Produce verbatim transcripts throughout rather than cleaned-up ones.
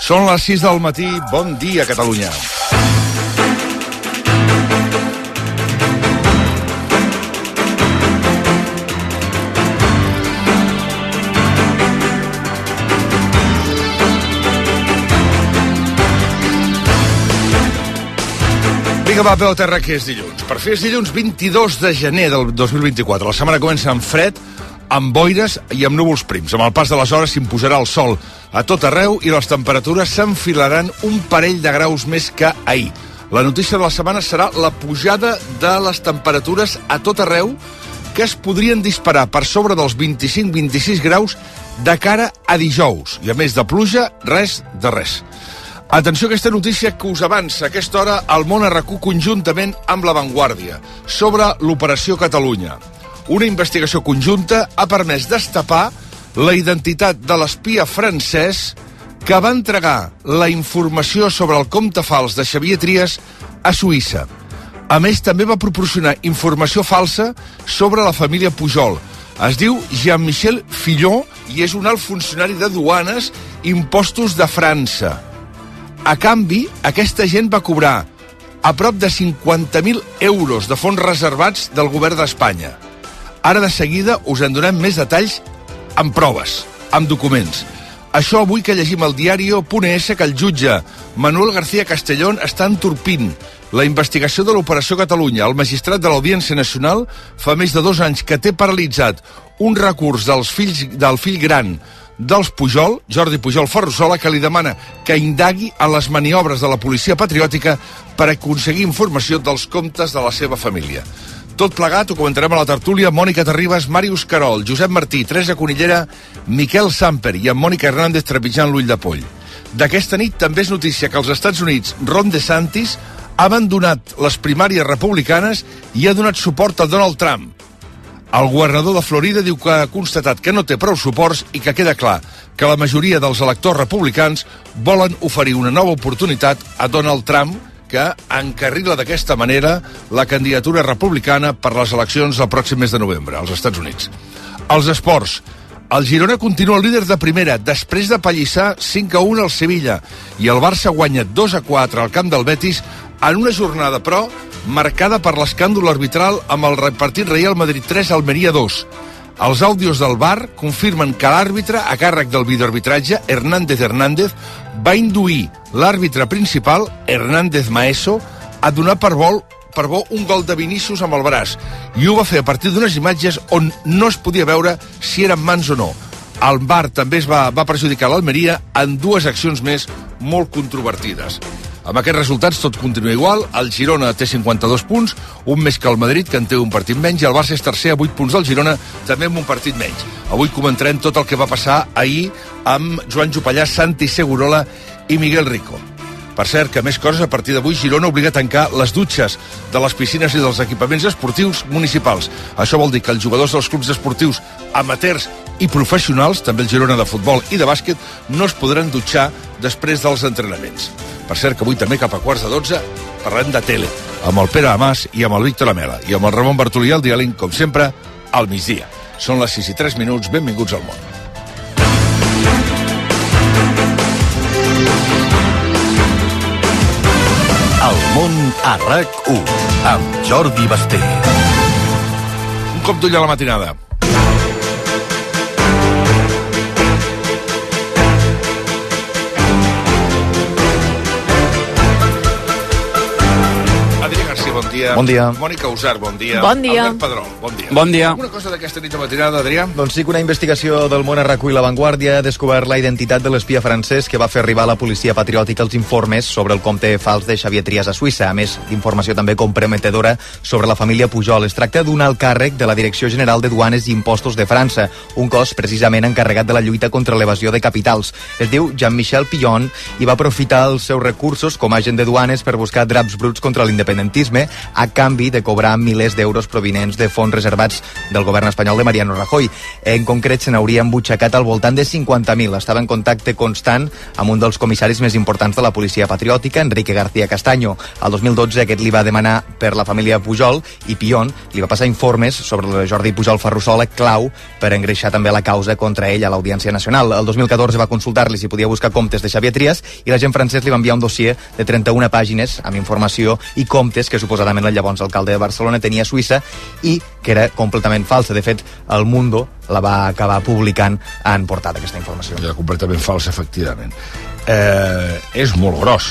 Són les sis del matí. Bon dia, Catalunya. Vinga, va, peu a terra, que és dilluns. Per fi és dilluns vint-i-dos de gener del dos mil vint-i-quatre. La setmana comença amb fred, amb boires i amb núvols prims. Amb el pas de les hores s'imposarà el sol a tot arreu i les temperatures s'enfilaran un parell de graus més que ahir. La notícia de la setmana serà la pujada de les temperatures a tot arreu, que es podrien disparar per sobre dels vint-i-cinc a vint-i-sis graus de cara a dijous. I a més de pluja, res de res. Atenció a aquesta notícia que us avança a aquesta hora al Món R Q conjuntament amb La Vanguardia sobre l'Operació Catalunya. Una investigació conjunta ha permès destapar la identitat de l'espia francès que va entregar la informació sobre el compte fals de Xavier Trias a Suïssa. A més, també va proporcionar informació falsa sobre la família Pujol. Es diu Jean-Michel Fillon i és un alt funcionari de duanes i impostos de França. A canvi, aquesta gent va cobrar a prop de cinquanta mil euros de fons reservats del govern d'Espanya. Ara de seguida us en donem més detalls amb proves, amb documents. Això avui que llegim al diario punt es que el jutge Manuel García Castellón està entorpint la investigació de l'Operació Catalunya. El magistrat de l'Audiència Nacional fa més de dos anys que té paralitzat un recurs dels fills, del fill gran dels Pujol, Jordi Pujol Ferrusola, que li demana que indagui en les maniobres de la policia patriòtica per aconseguir informació dels comptes de la seva família. Tot plegat ho comentarem a la tertúlia Mònica Terribas, Màrius Carol, Josep Martí, Teresa Conillera, Miquel Samper i amb Mònica Hernández trepitjant l'ull de poll. D'aquesta nit també és notícia que als Estats Units Ron DeSantis ha abandonat les primàries republicanes i ha donat suport a Donald Trump. El governador de Florida diu que ha constatat que no té prou suports i que queda clar que la majoria dels electors republicans volen oferir una nova oportunitat a Donald Trump, que encarrila d'aquesta manera la candidatura republicana per les eleccions el pròxim mes de novembre als Estats Units. Els esports. El Girona continua líder de primera després de pallissar cinc a un al Sevilla i el Barça guanya dos a quatre al camp del Betis en una jornada, però, marcada per l'escàndol arbitral amb el repartit Real Madrid tres, Almeria dos. Els àudios del V A R confirmen que l'àrbitre, a càrrec del videoarbitratge, Hernández Hernández, va induir l'àrbitre principal, Hernández Maeso, a donar per vol per bo un gol de Vinícius amb el braç, i ho va fer a partir d'unes imatges on no es podia veure si eren mans o no. El V A R també es va, va perjudicar l'Almeria en dues accions més molt controvertides. Amb aquests resultats tot continua igual. El Girona té cinquanta-dos punts, un més que el Madrid, que en té un partit menys, i el Barça és tercer a vuit punts del Girona, també amb un partit menys. Avui comentarem tot el que va passar ahir amb Joan Jopallà, Santi Segurola i Miguel Rico. Per cert, que més coses, a partir d'avui Girona obliga a tancar les dutxes de les piscines i dels equipaments esportius municipals. Això vol dir que els jugadors dels clubs esportius amateurs i professionals, també el Girona de futbol i de bàsquet, no es podran dutxar després dels entrenaments. Per cert, que avui també cap a quarts de dotze parlem de tele, amb el Pere Amàs i amb el Víctor Amela, i amb el Ramon Bartolí al diàleg, com sempre, al migdia. Són les sis i tres minuts, benvinguts al món. El món a RAC u, amb Jordi Basté. Un cop d'ull a la matinada. Bon dia. Bon dia. Mònica Usar, bon dia. Bon dia. Albert Padró, bon dia. Bon dia. Alguna cosa d'aquesta nit de matinada, Adrià? Doncs sí que una investigació del Món R Q i La Vanguardia ha descobert la identitat de l'espia francès que va fer arribar a la policia patriòtica els informes sobre el compte fals de Xavier Trias a Suïssa, a més d'informació també comprometedora sobre la família Pujol. Es tracta d'un alt càrrec de la Direcció General de Duanes i Impostos de França, un cos precisament encarregat de la lluita contra l'evasió de capitals. Es diu Jean-Michel Fillon i va aprofitar els seus recursos com a agent de duanes per buscar draps bruts contra l'independentisme, a canvi de cobrar milers d'euros provinents de fons reservats del govern espanyol de Mariano Rajoy. En concret, se n'haurien butxacat al voltant de cinquanta mil. Estava en contacte constant amb un dels comissaris més importants de la policia patriòtica, Enrique García Castaño. Al dos mil dotze aquest li va demanar per la família Pujol i Pillon li va passar informes sobre el Jordi Pujol Ferrusola, clau per engreixar també la causa contra ell a l'Audiència Nacional. El dos mil catorze va consultar-li si podia buscar comptes de Xavier Trias i l'agent francès li va enviar un dossier de trenta-una pàgines amb informació i comptes que suposadament el llavors alcalde de Barcelona tenia a Suïssa i que era completament falsa. De fet, El Mundo la va acabar publicant en portada, aquesta informació. Ja, completament falsa, efectivament. Eh, és molt gros.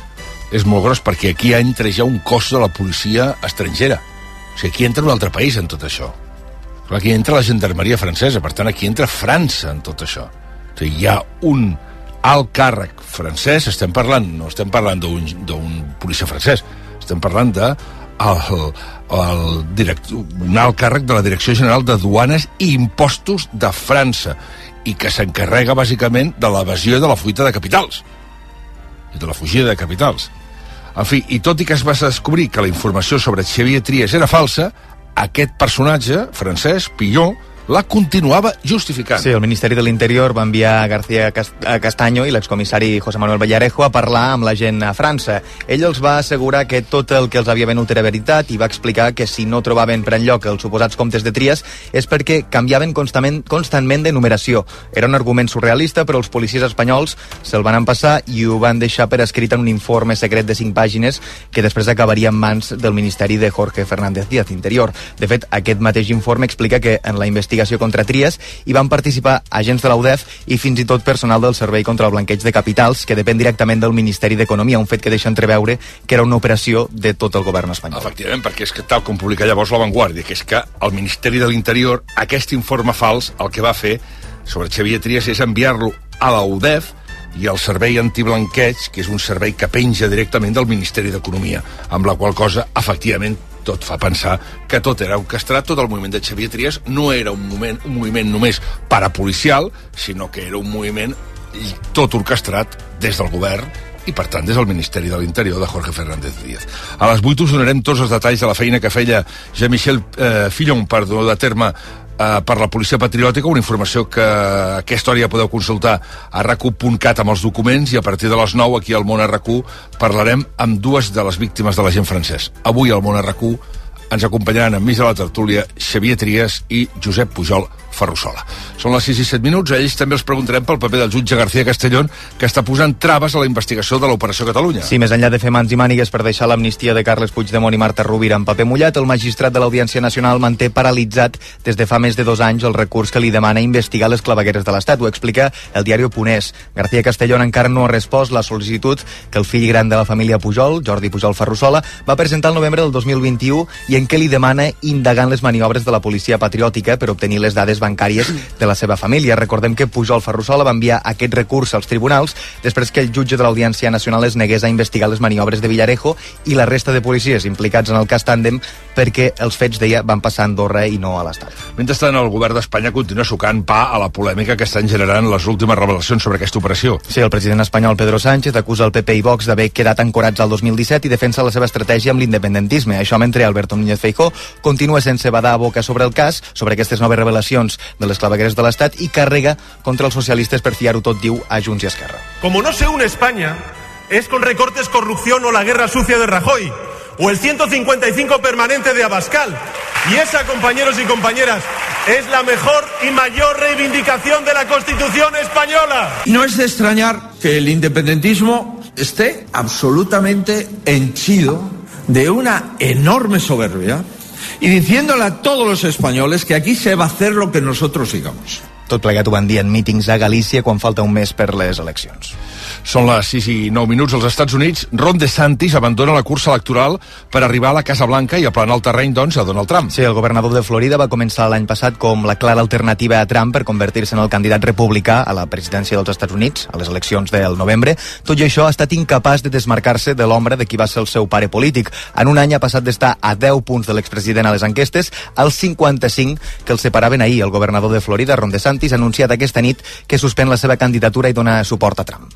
És molt gros perquè aquí entra ja un cos de la policia estrangera. O sigui, aquí entra un altre país en tot això. Aquí entra la gendarmeria francesa, per tant, aquí entra França en tot això. O sigui, hi ha un alt càrrec francès, estem parlant, no estem parlant d'un policia francès, estem parlant de el, el director, un alt càrrec de la Direcció General de Duanes i Impostos de França, i que s'encarrega bàsicament de l'evasió i de la fuita de capitals i de la fugida de capitals. En fi, i tot i que es va descobrir que la informació sobre Xavier Trias era falsa, aquest personatge francès, Pillon, la continuava justificant. Sí, el Ministeri de l'Interior va enviar a García Castaño i l'excomissari José Manuel Villarejo a parlar amb la gent a França. Ell els va assegurar que tot el que els havia venut era veritat i va explicar que si no trobaven per enlloc els suposats comptes de Trias és perquè canviaven constantment, constantment de numeració. Era un argument surrealista, però els policies espanyols se'l van empassar i ho van deixar per escrit en un informe secret de cinc pàgines que després acabaria en mans del Ministeri de Jorge Fernández Díaz, Interior. De fet, aquest mateix informe explica que en la investigació contra Trias hi van participar agents de la U D E F i fins i tot personal del Servei contra el Blanqueig de Capitals, que depèn directament del Ministeri d'Economia, un fet que deixa entreveure que era una operació de tot el govern espanyol. Efectivament, perquè és que tal com publica llavors La Vanguardia, que és que el Ministeri de l'Interior, aquest informe fals, el que va fer sobre Xavier Trias és enviar-lo a la U D E F i al Servei Antiblanqueig, que és un servei que penja directament del Ministeri d'Economia, amb la qual cosa, efectivament, tot fa pensar que tot era orquestrat, tot el moviment de Xavier Trias no era un, moment, un moviment només parapolicial, sinó que era un moviment tot orquestrat des del govern i, per tant, des del Ministeri de l'Interior de Jorge Fernández Díaz. A les vuit us donarem tots els detalls de la feina que feia Jean-Michel eh, Fillon per dur a terme eh, per la Policia Patriòtica, una informació que aquesta hora ja podeu consultar a rac u punt cat amb els documents, i a partir de les nou aquí al Món a RAC u parlarem amb dues de les víctimes de l'agent francès. Avui al Món a RAC u ens acompanyaran enmig de la tertúlia Xavier Trias i Josep Pujol Ferrusola. Són les sis i set minuts, a ells també els preguntarem pel paper del jutge García Castellón, que està posant traves a la investigació de l'Operació Catalunya. Sí, més enllà de fer mans i mànigues per deixar l'amnistia de Carles Puigdemont i Marta Rovira en paper mullat, el magistrat de l'Audiència Nacional manté paralitzat des de fa més de dos anys el recurs que li demana investigar les clavegueres de l'Estat. Ho explica el diari Punès. García Castellón encara no ha respost la sol·licitud que el fill gran de la família Pujol, Jordi Pujol Ferrusola, va presentar el novembre del dos mil vint-i-u i en què li demana indagar en les maniobres de la policia patriòtica per obtenir les dades bancàries de la seva família. Recordem que Pujol Ferrusola va enviar aquest recurs als tribunals després que el jutge de l'Audiència Nacional es negués a investigar les maniobres de Villarejo i la resta de policies implicats en el cas Tàndem perquè els fets, deia, van passar a Andorra i no a l'Estat. Mentrestant, el govern d'Espanya continua sucant pa a la polèmica que estan generant les últimes revelacions sobre aquesta operació. Sí, el president espanyol Pedro Sánchez acusa el P P i Vox d'haver quedat ancorats al dos mil disset i defensa la seva estratègia amb l'independentisme. Això mentre Alberto Núñez Feijóo continua sense badar a boca sobre el cas, sobre aquestes noves revelacions de les clavegueres de l'Estat, i carrega contra els socialistes per fiar-ho tot, diu, a Junts i Esquerra. Como no se une España, es con recortes, corrupción o la guerra sucia de Rajoy, o el ciento cincuenta y cinco permanente de Abascal. Y esa, compañeros y compañeras, es la mejor y mayor reivindicación de la Constitución española. No es de extrañar que el independentismo esté absolutamente henchido de una enorme soberbia y diciéndole a todos los españoles que aquí se va a hacer lo que nosotros digamos. Tot plegat ho van dir en mítings a Galícia quan falta un mes per les eleccions. Són les sis i nou minuts. Als Estats Units, Ron DeSantis abandona la cursa electoral per arribar a la Casa Blanca i aplanar el terreny, doncs, a Donald Trump. Sí, el governador de Florida va començar l'any passat com la clara alternativa a Trump per convertir-se en el candidat republicà a la presidència dels Estats Units a les eleccions del novembre. Tot i això, ha estat incapaç de desmarcar-se de l'ombra de qui va ser el seu pare polític. En un any ha passat d'estar a deu punts de l'expresident a les enquestes als cinquanta-cinc que el separaven ahir. El governador de Florida, Ron DeSantis, ha anunciat aquesta nit que suspèn la seva candidatura i dona suport a Trump.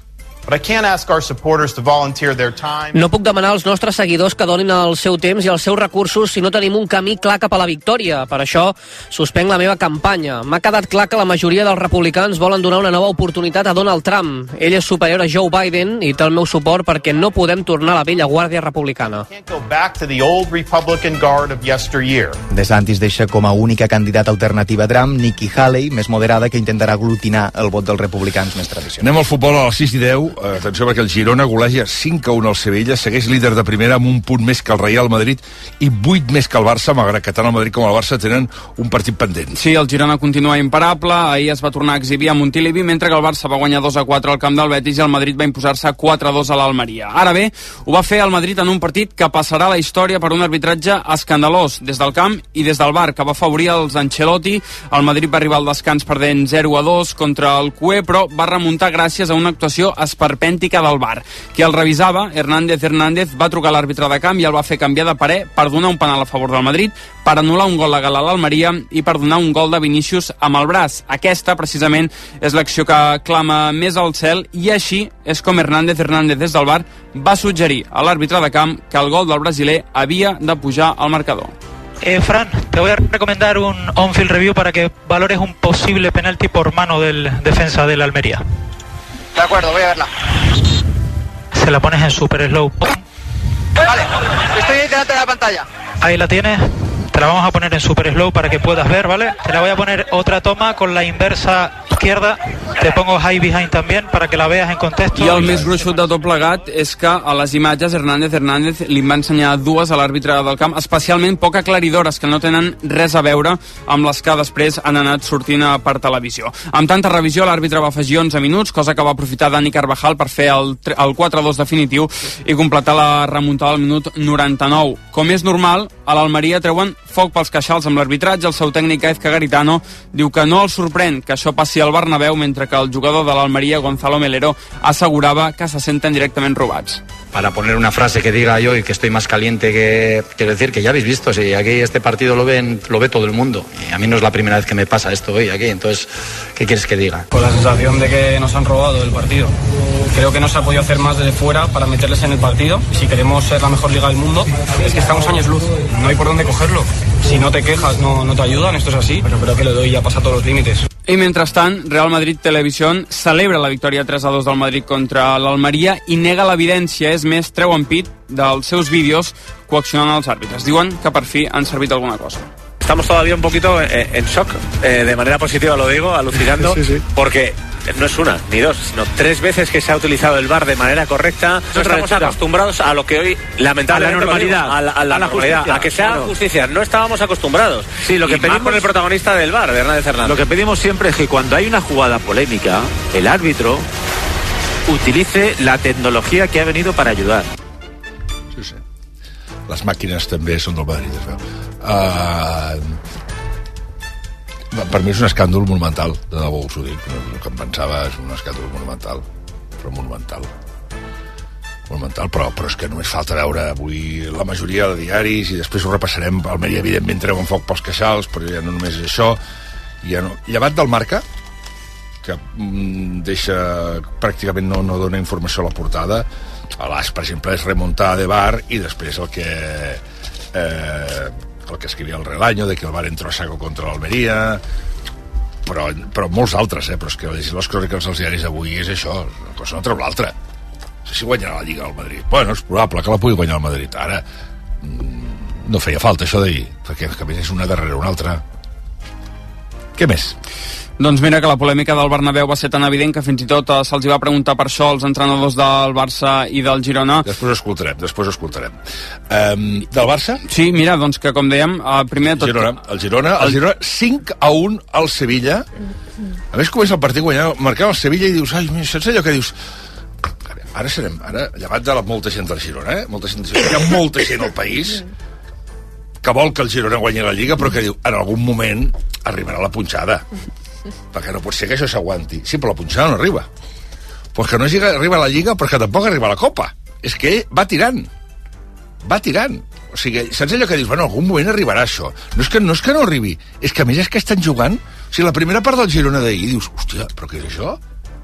No puc demanar als nostres seguidors que donin el seu temps i els seus recursos si no tenim un camí clar cap a la victòria. Per això suspenc la meva campanya. M'ha quedat clar que la majoria dels republicans volen donar una nova oportunitat a Donald Trump. Ell és superior a Joe Biden i té el meu suport perquè no podem tornar a la vella guàrdia republicana. DeSantis deixa com a única candidata alternativa a Trump Nikki Haley, més moderada, que intentarà aglutinar el vot dels republicans més tradicionals. Anem al futbol a les sis i deu. Atenció perquè el Girona goleja cinc a un al Sevilla, segueix líder de primera amb un punt més que el Real Madrid i vuit més que el Barça, malgrat que tant el Madrid com el Barça tenen un partit pendent. Sí, el Girona continua imparable. Ahir es va tornar a exhibir a Montilivi, mentre que el Barça va guanyar dos a quatre al camp del Betis i el Madrid va imposar-se quatre a dos a l'Almeria. Ara bé, ho va fer el Madrid en un partit que passarà a la història per un arbitratge escandalós des del camp i des del V A R, que va afavorir els Ancelotti. El Madrid va arribar al descans perdent zero a dos contra el C U E, però va remuntar gràcies a una actuació esperpèntica del V A R. Qui el revisava, Hernández Hernández, va trucar a l'àrbitre de camp i el va fer canviar de parer per donar un penal a favor del Madrid, per anul·lar un gol legal a l'Almeria i per donar un gol de Vinícius amb el braç. Aquesta, precisament, és l'acció que clama més al cel i així és com Hernández Hernández des del V A R va suggerir a l'àrbitre de camp que el gol del brasiler havia de pujar al marcador. Eh, Fran, te voy a recomendar un on-field review para que valores un posible penalti por mano del defensa de la Almería. De acuerdo, voy a verla. Se la pones en super slow. Vale, estoy delante de la pantalla. Ahí la tienes. Te la vamos a poner en super slow para que puedas ver, ¿vale? Te la voy a poner otra toma con la inversa izquierda. Te pongo high behind también para que la veas en contexto. I el més gruixut de tot plegat és que a les imatges Hernández Hernández li va ensenyar dues a l'àrbitre del camp, especialment poc aclaridores, que no tenen res a veure amb les que després han anat sortint per televisió. Amb tanta revisió, l'àrbitre va afegir onze minuts, cosa que va aprofitar Dani Carvajal per fer el, el quatre a dos definitiu i completar la remuntada al minut noranta-nou. Com és normal, a l'Almeria treuen foc pels queixals amb l'arbitratge. El seu tècnic Ezca Garitano diu que no el sorprèn que això passi al Bernabéu, mentre que el jugador de l'Almeria, Gonzalo Melero, assegurava que se senten directament robats. Para poner una frase que diga yo y que estoy más caliente que... Quiero decir que ya habéis visto, si aquí este partido lo ven, lo ve todo el mundo. Y a mí no es la primera vez que me pasa esto hoy aquí, entonces, ¿qué quieres que diga? Con la sensación de que nos han robado el partido. Creo que no se ha podido hacer más desde fuera para meterles en el partido. Si queremos ser la mejor liga del mundo, es que estamos años luz. No hay por dónde cogerlo. Si no te quejas, no, no te ayudan, esto es así. Pero creo que le doy ya pasa todos los límites. I mentrestant, Real Madrid Televisió celebra la victòria tres a dos del Madrid contra l'Almeria i nega l'evidència. És més, treuen pit dels seus vídeos coaccionant els àrbitres. Diuen que per fi han servit alguna cosa. Estamos todavía un poquito en shock, eh, de manera positiva lo digo, alucinando, sí, sí. Porque no es una ni dos, sino tres veces que se ha utilizado el V A R de manera correcta. No estamos acostumbrados a lo que hoy, lamentablemente, a la normalidad, a la, a la, a la normalidad, justicia, a que sea claro. Justicia. No estábamos acostumbrados. Sí, lo que y pedimos con el protagonista del V A R, de Hernández Hernández. Lo que pedimos siempre es que cuando hay una jugada polémica, el árbitro utilice la tecnología que ha venido para ayudar. Sí, sí. Les màquines també són del Madrid, es veu. Uh, per mi és un escàndol monumental, de debò us ho dic. El que em pensava és un escàndol monumental, però monumental. Monumental, però, però és que només falta veure avui la majoria de diaris i després ho repassarem. Almeria, evidentment, treu un foc pels queixals, però ja no només és això. Ja no. Llevat del Marca, que mm, deixa, pràcticament no, no dona informació a la portada. A l'As, per exemple, és remuntar de V A R i després el que... Eh, el que escrivia el Relaño, de que el V A R entró a saco contra l'Almeria, però, però molts altres, eh? Però és que llegir les cròniques dels diaris avui és això, una cosa no treu l'altra. No sé si guanyarà la Lliga al Madrid. Bueno, és probable que la pugui guanyar el Madrid. Ara, no feia falta això d'ahir, perquè a més és una darrere una altra. Què més? Doncs mira que la polèmica del Bernabéu va ser tan evident que fins i tot eh, se'ls va preguntar per això als entrenadors del Barça i del Girona. Després ho escoltarem, després ho escoltarem. Um, del Barça? Sí, mira, doncs que com dèiem, eh, primer de tot... Girona, el Girona, el Girona cinc a un al Sevilla. A més comença el partit guanyant, marcant el Sevilla i dius, ai, saps allò que dius... Ara serem, ara, llevat de la molta gent del Girona, eh? Molta gent del Girona, hi ha molta gent al país que vol que el Girona guanyi la Lliga, però que diu, en algun moment arribarà la punxada. Perquè no pot ser que això s'aguanti. Sí, però la punxada no arriba. Pues que no arriba a la Lliga, però que tampoc arriba a la Copa. És que ell va tirant. Va tirant. O sigui, saps allò que dius, bueno, en algun moment arribarà això. No és que no, és que no arribi, és que a més és que estan jugant... O sigui, la primera part del Girona d'ahir dius, hòstia, però què és això?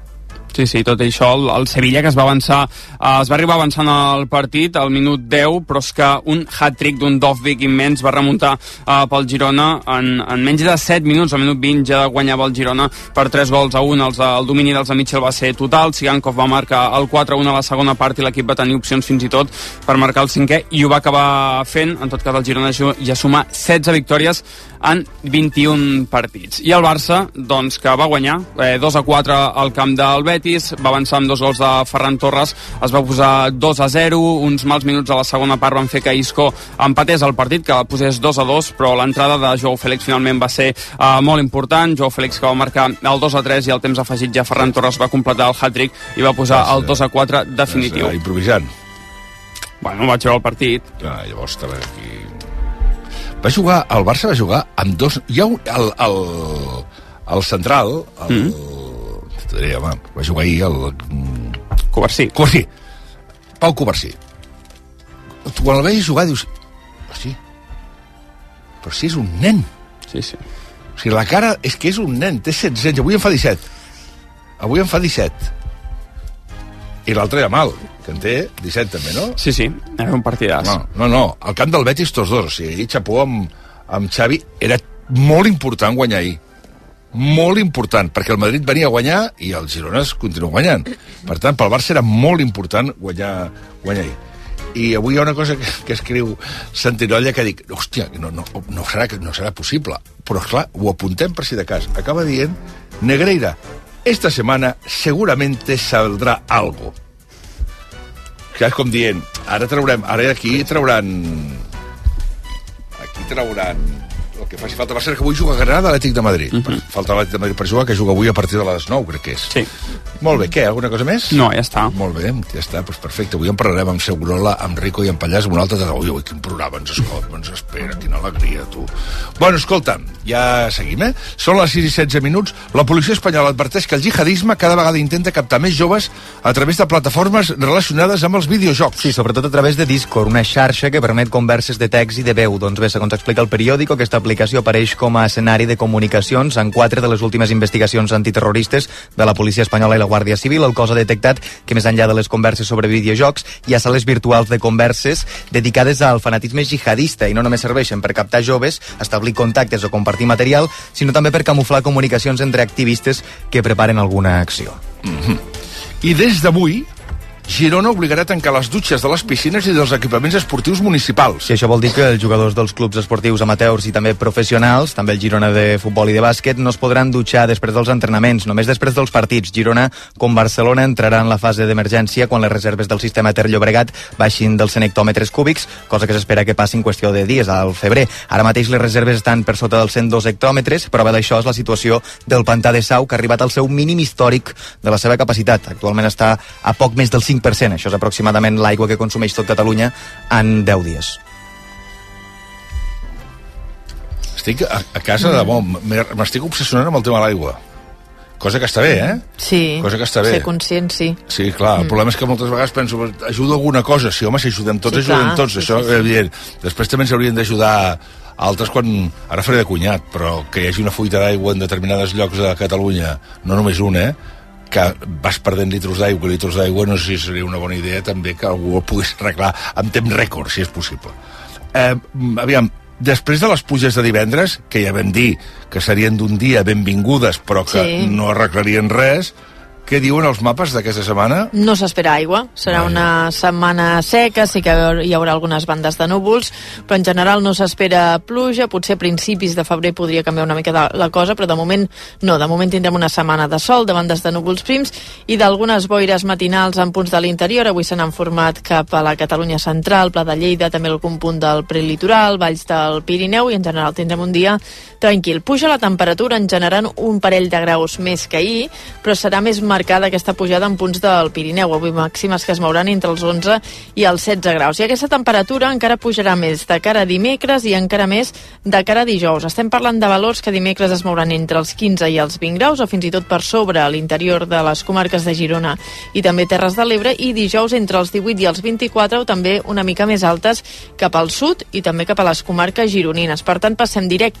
Sí, sí, tot això, el, el Sevilla, que es va avançar, eh, es va arribar avançant al partit al minut deu, però és que un hat-trick d'un Dovbyk immens va remuntar eh, pel Girona en, en menys de set minuts, al minut vint ja guanyava el Girona per tres gols a un. Els, el domini dels de Mitchell va ser total, Sigankov va marcar el quatre a un a la segona part i l'equip va tenir opcions fins i tot per marcar el cinquè i ho va acabar fent. En tot cas, el Girona ja suma setze victòries en vint-i-un partits. I el Barça, doncs, que va guanyar eh, dos a quatre al camp del Betis, va avançar amb dos gols de Ferran Torres, es va posar dos a zero, uns mals minuts a la segona part van fer que Isco empatés el partit, que posés dos a dos, però l'entrada de Joao Félix finalment va ser eh, molt important. Joao Félix, que va marcar el dos a tres i al temps afegit ja Ferran Torres va completar el hat-trick i va posar el dos a quatre definitiu. Improvisant. Bueno, vaig veure el partit. Ah, llavors també aquí... Va jugar, el Barça va jugar amb dos... Hi ha un, el, el, el central, el... Mm. Diria, va, va jugar ahir el... Covarsí. Covarsí. Pau Covarsí. Tu quan el veies jugar dius... Hosti, però si és un nen. Sí, sí. O sigui, la cara és que és un nen, té setze anys, avui en fa disset. Avui en fa disset. I l'altre era mal, que en té disset també, no? Sí, sí, era un partidàs. No, no, no, al camp del Betis tots dos, o sigui, ahir Chapó amb, amb Xavi era molt important guanyar ahir. Molt important, perquè el Madrid venia a guanyar i el Girona es continua guanyant. Per tant, pel Barça era molt important guanyar, guanyar ahir. I avui hi ha una cosa que, que escriu Santinolla que dic, hòstia, no, no, no, serà, no serà possible. Però, esclar, ho apuntem per si de cas. Acaba dient, Negreira, esta semana seguramente saldrà algo. Que és com dient, ara traurem, ara aquí trauran... Aquí trauran... El que faci falta. Va ser que avui juga a Granada, l'Atlètic de Madrid. Uh-huh. Falta l'Atlètic de Madrid per jugar, que juga avui a partir de les nou, crec que és. Sí. Molt bé, què? Alguna cosa més? No, ja està. Molt bé, ja està, doncs perfecte. Avui en parlarem amb Segurola, amb Rico i amb Pallàs, amb un altre de... Ui, ui, quin programa ens escolta, ens espera, quina alegria, tu. Bueno, escolta, ja seguim, eh? Són les sis i setze minuts. La policia espanyola adverteix que el jihadisme cada vegada intenta captar més joves a través de plataformes relacionades amb els videojocs. Sí, sobretot a través de Discord, una xarxa que permet converses de text i de veu. Doncs bé, segons explica el periòdico, aquesta aplicació apareix com a escenari de comunicacions en quatre de les últimes investigacions antiterroristes de la policia espanyola i la Guàrdia Civil. El cos ha detectat que més enllà de les converses sobre videojocs hi ha sales virtuals de converses dedicades al fanatisme jihadista i no només serveixen per captar joves, establir contactes o compartir material, sinó també per camuflar comunicacions entre activistes que preparen alguna acció. Mm-hmm. I des d'avui Girona obligarà a tancar les dutxes de les piscines i dels equipaments esportius municipals. I això vol dir que els jugadors dels clubs esportius amateurs i també professionals, també el Girona de futbol i de bàsquet, no es podran dutxar després dels entrenaments, només després dels partits. Girona, com Barcelona, entrarà en la fase d'emergència quan les reserves del sistema Ter Llobregat baixin dels cent hectòmetres cúbics, cosa que s'espera que passi en qüestió de dies, al febrer. Ara mateix les reserves estan per sota dels cent dos hectòmetres, prova d'això és la situació del pantà de Sau, que ha arribat al seu mínim històric de la seva capacitat. Actualment està a poc més del cinc per cent. Això és aproximadament l'aigua que consumeix tot Catalunya en deu dies. Estic a, a casa de bo, m'estic obsessionant amb el tema de l'aigua. Cosa que està bé, eh? Sí, cosa que està bé. Ser conscient, sí. Sí, clar, mm. el problema és que moltes vegades penso, ajudo alguna cosa, sí, home, si ajudem tots, sí, ajudem clar, tots, sí, això sí, és evident. Després també ens haurien d'ajudar altres quan... Ara faré de cunyat, però que hi hagi una fuita d'aigua en determinades llocs de Catalunya, no només una, eh? Que vas perdent litros d'aigua, litros d'aigua, no sé si seria una bona idea també que algú ho pogués arreglar en temps rècord, si és possible. Eh, aviam, després de les pluges de divendres, que ja vam dir que serien d'un dia benvingudes, però que sí. no arreglarien res, què diuen els mapes d'aquesta setmana? No s'espera aigua, serà Vaja. una setmana seca, sí que hi haurà algunes bandes de núvols, però en general no s'espera pluja, potser a principis de febrer podria canviar una mica la cosa, però de moment no, de moment tindrem una setmana de sol, de bandes de núvols prims i d'algunes boires matinals en punts de l'interior. Avui se n'han format cap a la Catalunya central, Pla de Lleida, també algun punt del prelitoral, valls del Pirineu, i en general tindrem un dia tranquil. Puja la temperatura en general un parell de graus més que ahir, però serà més marcada aquesta pujada en punts del Pirineu. Avui màximes que es mouran entre els onze i els setze graus. I aquesta temperatura encara pujarà més de cara a dimecres i encara més de cara a dijous. Estem parlant de valors que dimecres es mouran entre els quinze i els vint graus, o fins i tot per sobre a l'interior de les comarques de Girona i també Terres de l'Ebre, i dijous entre els divuit i els vint-i-quatre, o també una mica més altes cap al sud i també cap a les comarques gironines. Per tant, passem directament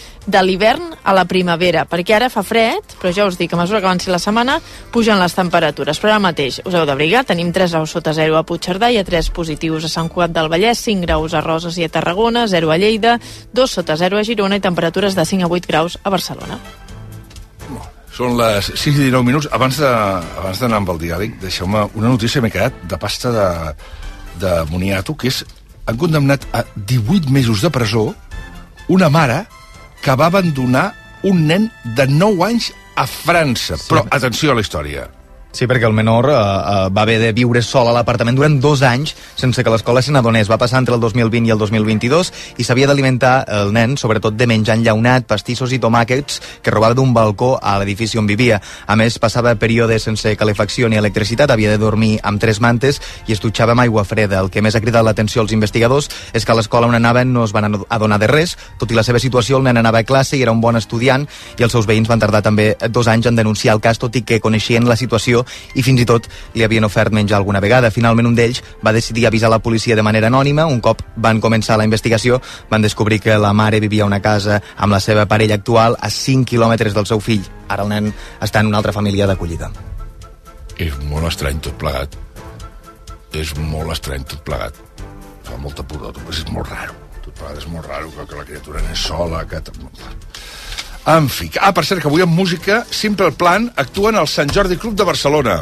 de l'hivern a la primavera, perquè ara fa fred, però ja us dic, a mesura que avanci la setmana pugen les temperatures, però ara mateix us heu d'abrigar, tenim tres graus sota zero a Puigcerdà, hi ha tres positius a Sant Cugat del Vallès, cinc graus a Roses i a Tarragona, zero a Lleida, dos sota zero a Girona i temperatures de cinc a vuit graus a Barcelona. Són les sis i dinou minuts. Abans de, abans d'anar amb el diàleg, deixeu-me una notícia, m'he quedat, de pasta de, de moniato, que és, han condemnat a divuit mesos de presó una mare que va abandonar un nen de nou anys a França. Sí. Però, atenció a la història. Sí, perquè el menor eh, va haver de viure sol a l'apartament durant dos anys sense que l'escola se n'adonés. Va passar entre el dos mil vint i el dos mil vint-i-dos i s'havia d'alimentar el nen, sobretot de menjar enllaunat, pastissos i tomàquets que robava d'un balcó a l'edifici on vivia. A més, passava períodes sense calefacció ni electricitat, havia de dormir amb tres mantes i es dutxava amb aigua freda. El que més ha cridat l'atenció als investigadors és que a l'escola on anaven no es van adonar de res. Tot i la seva situació, el nen anava a classe i era un bon estudiant i els seus veïns van tardar també dos anys en denunciar el cas, tot i que coneixien la situació i fins i tot li havien ofert menjar alguna vegada. Finalment un d'ells va decidir avisar la policia de manera anònima. Un cop van començar la investigació van descobrir que la mare vivia a una casa amb la seva parella actual a cinc quilòmetres del seu fill. Ara el nen està en una altra família d'acollida. És molt estrany tot plegat. És molt estrany tot plegat. Fa molta pudor, és molt raro. Tot plegat és molt raro, que la criatura n'és sola, que... En fi, ah, per cert, que avui amb música Simple Plan actuen al Sant Jordi Club de Barcelona.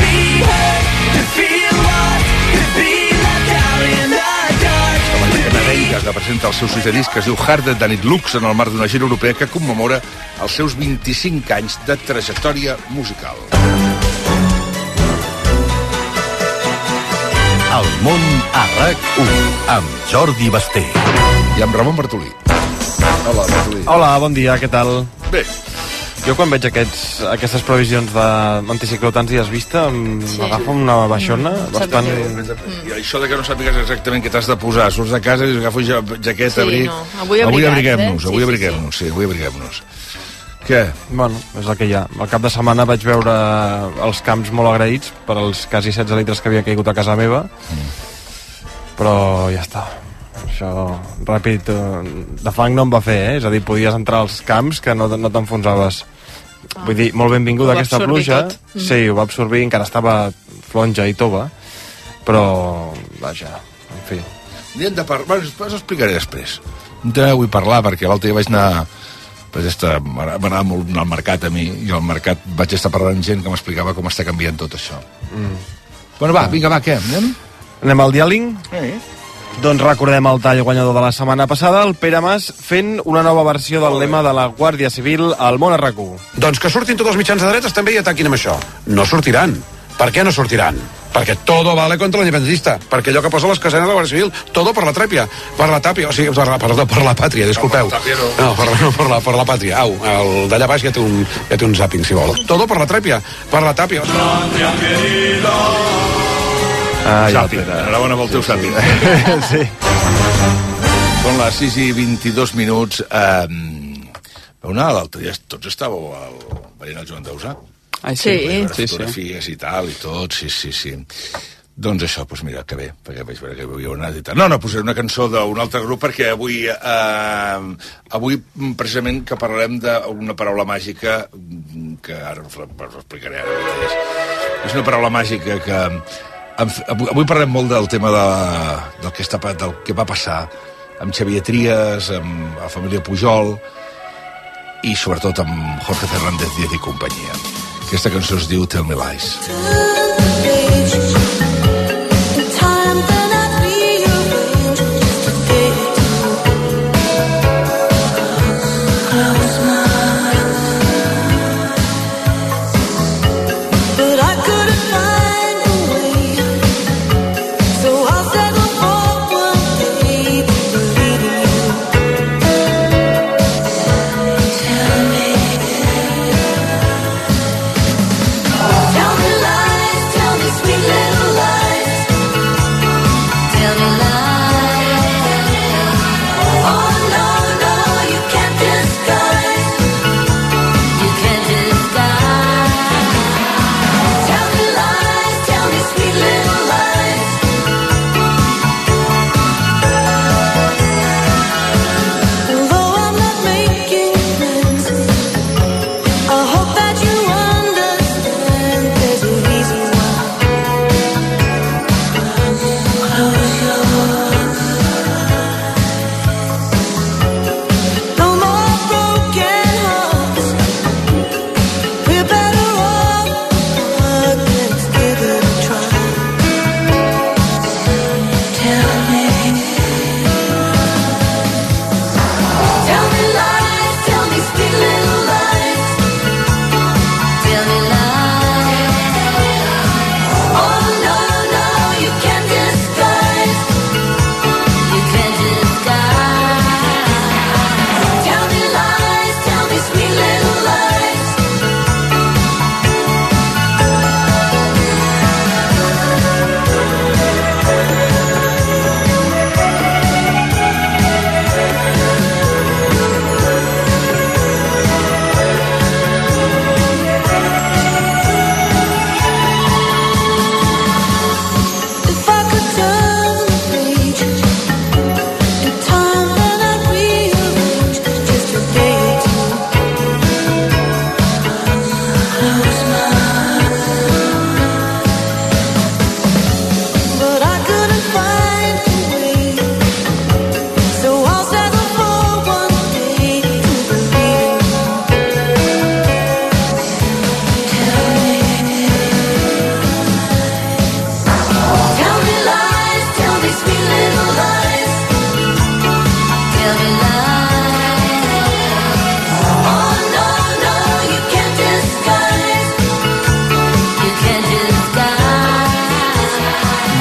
La banda canadenca que presenta el seu sisè disc, que es diu Harder Than It Looks, en el marc d'una gira europea que commemora els seus vint-i-cinc anys de trajectòria musical. El món a RAC u amb Jordi Basté i amb Ramon Bartolí. Hola, Bartolí. Hola, bon dia, què tal? Bé. Jo quan veig aquests, aquestes previsions d'anticicló tants dies vista m'agafa sí. una baixona mm, bastant... I això de que no sàpigues exactament què t'has de posar, surts de casa i agafo ja, jaqueta, sí, abric... No. Avui, avui abriguem-nos, eh? avui sí, abriguem-nos, sí, sí, avui abriguem-nos. Què? Bueno, és el que hi ha. Al cap de setmana vaig veure els camps molt agraïts per als quasi setze litres que havia caigut a casa meva, mm. però ja està. Això ràpid de fang no em va fer, eh? És a dir, podies entrar als camps que no, no t'enfonsaves. Ah. Vull dir, molt benvinguda aquesta pluja. Mm. Sí, ho va absorbir, encara estava flonja i tova, però vaja, en fi. N'hi hem de parlar, bueno, us explicaré després. No vull parlar perquè l'altre dia vaig anar, m'anava molt al mercat a mi, i al mercat vaig estar parlant amb gent que m'explicava com està canviant tot això. Mm. Bueno, va, vinga, va, què? Anem? Anem al diàling? Sí. Doncs recordem el tall guanyador de la setmana passada, el Pere Mas, fent una nova versió del lema de la Guàrdia Civil al món a RAC u. Doncs que surtin tots els mitjans de dretes també i ataquin amb això. No sortiran. Per què no sortiran? Perquè todo vale contra l'independentista. Perquè allò que posa a les casenes de la Guàrdia Civil, todo per la trèpia, per la tàpia, o sigui, per la, perdó, per la pàtria, disculpeu. No, per, no, per, la, per la pàtria. Au, el d'allà baix ja té un, ja té un zàping, si vol. Todo per la trèpia, per la tàpia. Ah, ja Sàpid, enhorabona pel teu Sàpid. Sí. Són les sis i vint-i-dos minuts. Um, veu anar l'altre dia, tots estàveu al... veient el Joan Dausà? Ai, sí. Sí, sí, fotografies sí. I tal, i tot, sí, sí, sí. Doncs això, doncs mira, que bé, perquè vaig veure que havíeu anat i tal. No, no, posaré una cançó d'un altre grup perquè avui, eh, avui precisament que parlarem d'una paraula màgica que ara us l'explicaré ara. És una paraula màgica que... Avui parlem molt del tema de, del, que està, del que va passar amb Xavier Trias, amb la família Pujol i sobretot amb Jorge Fernández Díaz i companyia. Aquesta cançó es diu Tell Me Lies. Tell me lies.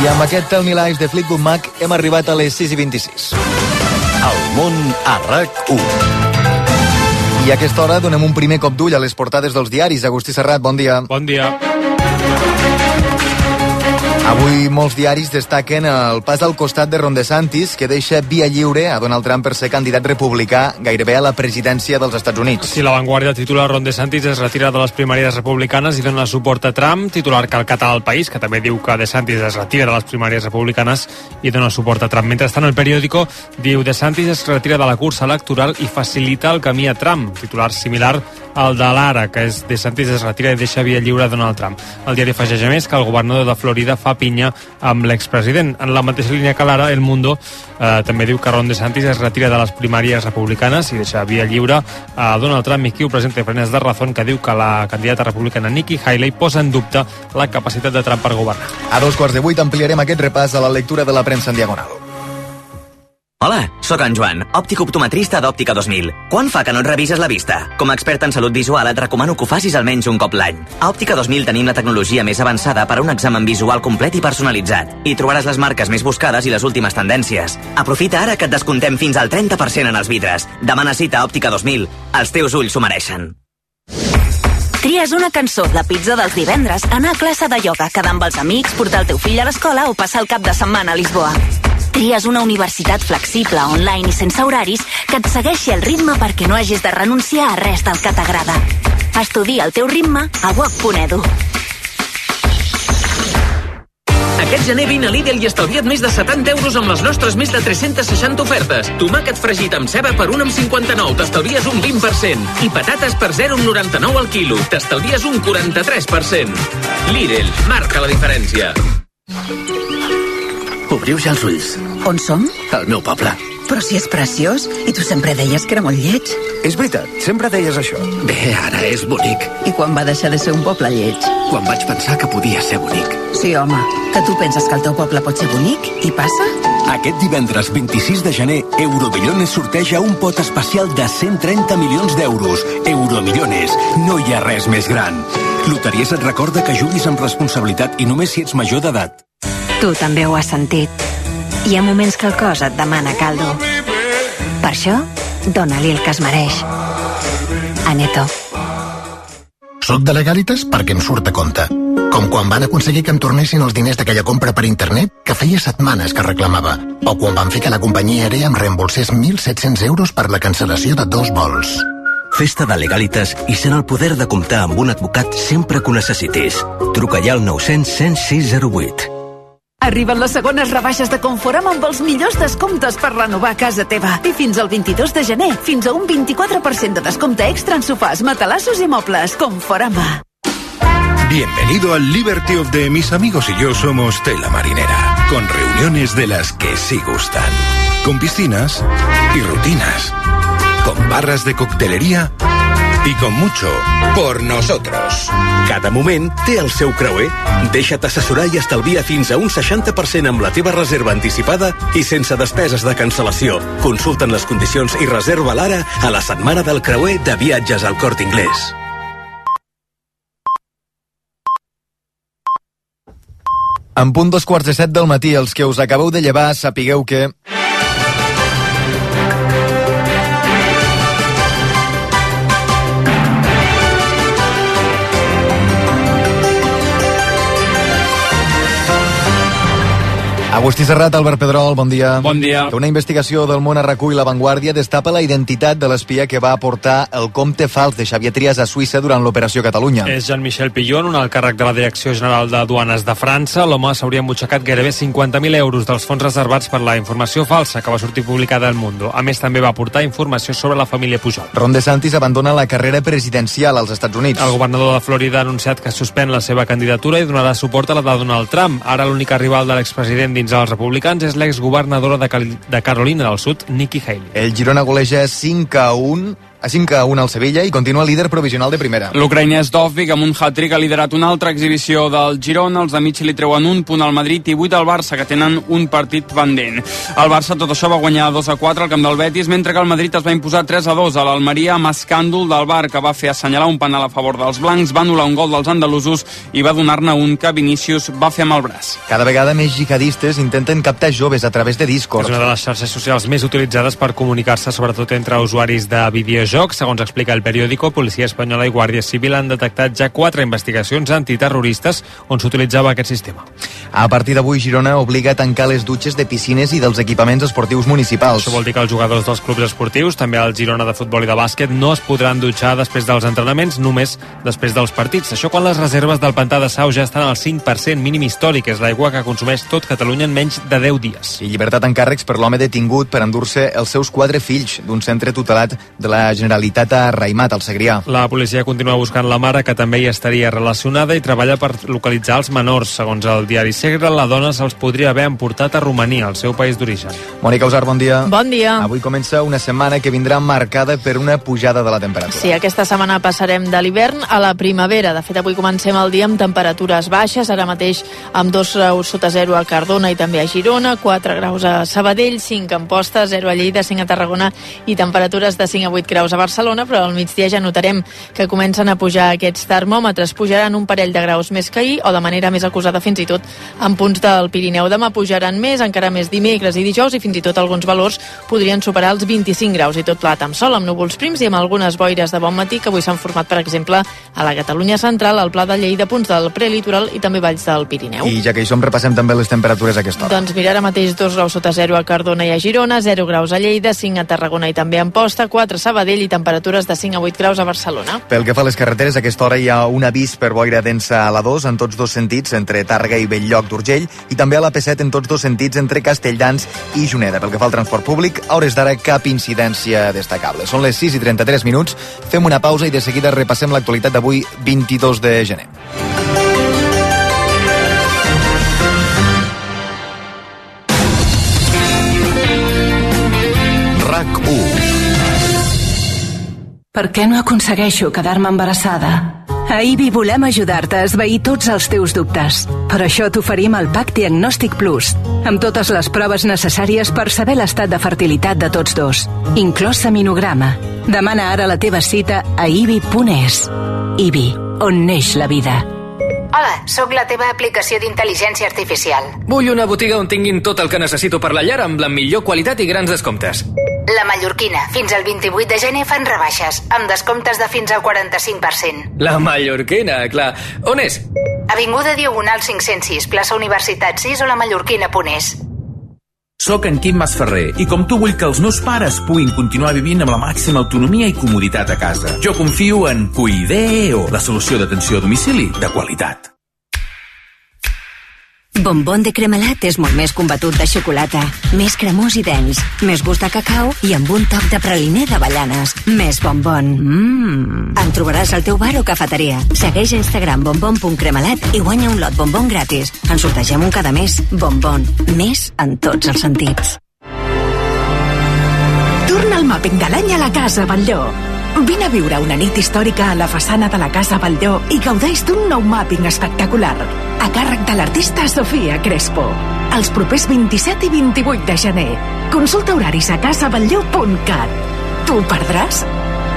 I amb aquest Tell Me Lies de Fleetwood Mac hem arribat a les sis i vint-i-sis. El món a RAC u. I a aquesta hora donem un primer cop d'ull a les portades dels diaris. Agustí Serrat, bon dia. Bon dia. Avui molts diaris destaquen el pas al costat de Ron DeSantis, que deixa via lliure a Donald Trump per ser candidat republicà gairebé a la presidència dels Estats Units. Sí, La Vanguardia titula Ron DeSantis es retira de les primàries republicanes i dona suport a Trump. Titular calcat al País, que també diu que DeSantis es retira de les primàries republicanes i dona suport a Trump. Mentrestant, el periòdico diu DeSantis es retira de la cursa electoral i facilita el camí a Trump. Titular similar al de l'Ara, que és DeSantis es retira i deixa via lliure a Donald Trump. El diari afegeix a més que el governador de Florida fa pinya amb l'expresident. En la mateixa línia que l'Ara, El Mundo eh, també diu que Ron DeSantis es retira de les primàries republicanes i deixa via lliure a Donald Trump. I qui ho presenta frenes de Razón, que diu que la candidata republicana Nikki Haley posa en dubte la capacitat de Trump per governar. A dos quarts de vuit ampliarem aquest repàs a la lectura de la premsa en diagonal. Hola, sóc en Joan, òptic optometrista d'Òptica dos mil. Quan fa que no et revises la vista? Com a expert en salut visual et recomano que ho facis almenys un cop l'any. A Òptica dos mil tenim la tecnologia més avançada per a un examen visual complet i personalitzat. Hi trobaràs les marques més buscades i les últimes tendències. Aprofita ara que et descontem fins al trenta per cent en els vidres. Demana cita a Òptica dos mil. Els teus ulls s'ho mereixen. Tries una cançó, la pizza dels divendres, anar a classe de ioga, quedar amb els amics, portar el teu fill a l'escola o passar el cap de setmana a Lisboa. Tries una universitat flexible, online i sense horaris que et segueixi el ritme perquè no hagis de renunciar a res del que t'agrada. Estudia el teu ritme a w o c punt e d u. Aquest gener vine a Lidl i estalvia't més de setanta euros amb les nostres més de tres-centes seixanta ofertes. Tomàquet fregit amb ceba per un coma cinquanta-nou, t'estalvies un vint per cent. I patates per zero coma noranta-nou al quilo, t'estalvies un quaranta-tres per cent. Lidl, marca la diferència. Obriu ja els ulls. On som? Al meu poble. Però si és preciós, i tu sempre deies que era molt lleig. És veritat, sempre deies això. Bé, ara és bonic. I quan va deixar de ser un poble lleig? Quan vaig pensar que podia ser bonic. Sí, home, que tu penses que el teu poble pot ser bonic i passa? Aquest divendres vint-i-sis de gener, Euromillones sorteja un pot especial de cent trenta milions d'euros. Euromillones, no hi ha res més gran. Loteries et recorda que juguis amb responsabilitat i només si ets major d'edat. Tu també ho has sentit. Hi ha moments que el cos et demana caldo. Per això, dona-li el que es mereix. Aneto. Soc de Legalitas perquè em surt a compte. Com quan van aconseguir que em tornessin els diners d'aquella compra per internet que feia setmanes que reclamava. O quan van fer que la companyia aèria em reembolsés mil set-cents euros per la cancel·lació de dos vols. Festa de Legalitas i sent el poder de comptar amb un advocat sempre que ho necessitis. Truca ja al nou cents cent sis zero vuit. Arriben les segones rebaixes de Conforama amb els millors descomptes per renovar casa teva. I fins al vint-i-dos de gener, fins a un vint-i-quatre per cent de descompte extra en sofàs, matalassos i mobles. Conforama. Bienvenido al Liberty of the Mis amigos y yo somos Tela Marinera, con reuniones de las que sí gustan, con piscinas y rutinas, con barras de coctelería i con mucho por nosotros. Cada moment té el seu creuer. Deixa't assessorar i estalvia fins a un seixanta per cent amb la teva reserva anticipada i sense despeses de cancel·lació. Consulta'n les condicions i reserva l'ara a la setmana del creuer de viatges al Corte Inglés. En punt dos quarts de set del matí, els que us acabeu de llevar, sapigueu que... Agustí Serrat, Albert Pedrol, bon dia. Bon dia. Una investigació del món a RAC u i La Vanguardia destapa la identitat de l'espia que va aportar el compte fals de Xavier Trias a Suïssa durant l'Operació Catalunya. És Jean-Michel Pillon, un alt càrrec de la Direcció General de Duanes de França. L'home s'hauria embutxacat gairebé cinquanta mil euros dels fons reservats per la informació falsa que va sortir publicada al Mundo. A més, també va aportar informació sobre la família Pujol. Ron DeSantis abandona la carrera presidencial als Estats Units. El governador de Florida ha anunciat que suspèn la seva candidatura i donarà suport a la de Donald Trump. Ara l'única rival de l'expresident dins els republicans és l'exgovernadora de, Cal de Carolina del Sud, Nikki Haley. El Girona goleja cinc a un a cinc a un al Sevilla i continua líder provisional de primera. L'ucraïnès Dovvig, amb un hat-trick, ha liderat una altra exhibició del Girona. Els amics li treuen un punt al Madrid i vuit al Barça, que tenen un partit pendent. El Barça, tot això, va guanyar dos a quatre al camp del Betis, mentre que el Madrid es va imposar tres a dos a l'Almeria amb escàndol del V A R, que va fer assenyalar un penal a favor dels blancs, va anul·lar un gol dels andalusos i va donar-ne un que Vinícius va fer amb el braç. Cada vegada més jihadistes intenten captar joves a través de Discord. És una de les xarxes socials més utilitzades per comunicar-se, sobretot entre usuaris de videojocs. Segons explica el periòdico, Policia Espanyola i Guàrdia Civil han detectat ja quatre investigacions antiterroristes on s'utilitzava aquest sistema. A partir d'avui, Girona obliga a tancar les dutxes de piscines i dels equipaments esportius municipals. Això vol dir que els jugadors dels clubs esportius, també el Girona de futbol i de bàsquet, no es podran dutxar després dels entrenaments, només després dels partits. Això quan les reserves del pantà de Sau ja estan al cinc per cent mínim històric, és l'aigua que consumeix tot Catalunya en menys de deu dies. I llibertat en càrrecs per l'home detingut per endur-se els seus quatre fills d'un centre tutelat de la Generalitat a Raimat, al Segrià. La policia continua buscant la mare, que també hi estaria relacionada, i treballa per localitzar els menors. Segons el diari Segre, la dona se'ls podria haver emportat a Romania, el seu país d'origen. Mònica Usar, bon dia. Bon dia. Avui comença una setmana que vindrà marcada per una pujada de la temperatura. Sí, aquesta setmana passarem de l'hivern a la primavera. De fet, avui comencem el dia amb temperatures baixes, ara mateix amb dos graus sota zero a Cardona i també a Girona, quatre graus a Sabadell, cinc a Amposta, zero a Lleida, cinc a Tarragona i temperatures de cinc a vuit graus a Barcelona, però al migdia ja notarem que comencen a pujar aquests termòmetres. Pujaran un parell de graus més que ahir, o de manera més acusada fins i tot en punts del Pirineu. Demà pujaran més, encara més dimecres i dijous, i fins i tot alguns valors podrien superar els vint-i-cinc graus, i tot plat amb sol, amb núvols prims i amb algunes boires de bon matí que avui s'han format, per exemple, a la Catalunya central, al Pla de Lleida, punts del prelitoral i també valls del Pirineu. I ja que hi som, repassem també les temperatures a aquesta hora. Doncs mira, ara mateix dos graus sota zero a Cardona i a Girona, zero graus a Lleida, cinc a Tarragona i també a Amposta, quatre a Sabadell i temperatures de cinc a vuit graus a Barcelona. Pel que fa a les carreteres, a aquesta hora hi ha un avís per boira densa a la dos en tots dos sentits, entre Tàrrega i Bell-lloc d'Urgell, i també a la P set en tots dos sentits, entre Castelldans i Juneda. Pel que fa al transport públic, a hores d'ara cap incidència destacable. Són les sis i trenta-tres minuts, fem una pausa i de seguida repassem l'actualitat d'avui, vint-i-dos de gener. RAC u. Per què no aconsegueixo quedar-me embarassada? A I B I volem ajudar-te a esvair tots els teus dubtes. Per això t'oferim el Pack Diagnòstic Plus, amb totes les proves necessàries per saber l'estat de fertilitat de tots dos, inclòs seminograma. Demana ara la teva cita a i b i punt e s. I B I, on neix la vida. Hola, sóc la teva aplicació d'intel·ligència artificial. Vull una botiga on tinguin tot el que necessito per la llar amb la millor qualitat i grans descomptes. La Mallorquina. Fins al vint-i-vuit de gener fan rebaixes, amb descomptes de fins al quaranta-cinc per cent. La Mallorquina, clar. On és? Avinguda Diagonal cinc-cents sis, plaça Universitat sis o la mallorquina punt e s. Soc en Quim Masferrer i com tu vull que els meus pares puguin continuar vivint amb la màxima autonomia i comoditat a casa. Jo confio en Cuideo, la solució d'atenció a domicili de qualitat. Bombón de Cremelat és molt més combatut de xocolata, més cremós i dens, més gust de cacau i amb un toc de praliner d'avellanes. Més bombón. Mmm. En trobaràs al teu bar o cafeteria. Segueix a Instagram bombón punt cremelat i guanya un lot bombón gratis. En sortegem un cada mes. Bombón. Més en tots els sentits. Torna el màpping de l'any a la Casa Batlló. Vine a viure una nit històrica a la façana de la Casa Batlló i gaudeix d'un nou màpping espectacular, a càrrec de l'artista Sofia Crespo. Els propers vint-i-set i vint-i-vuit de gener. Consulta horaris a casa batlló punt cat. Tu perdràs?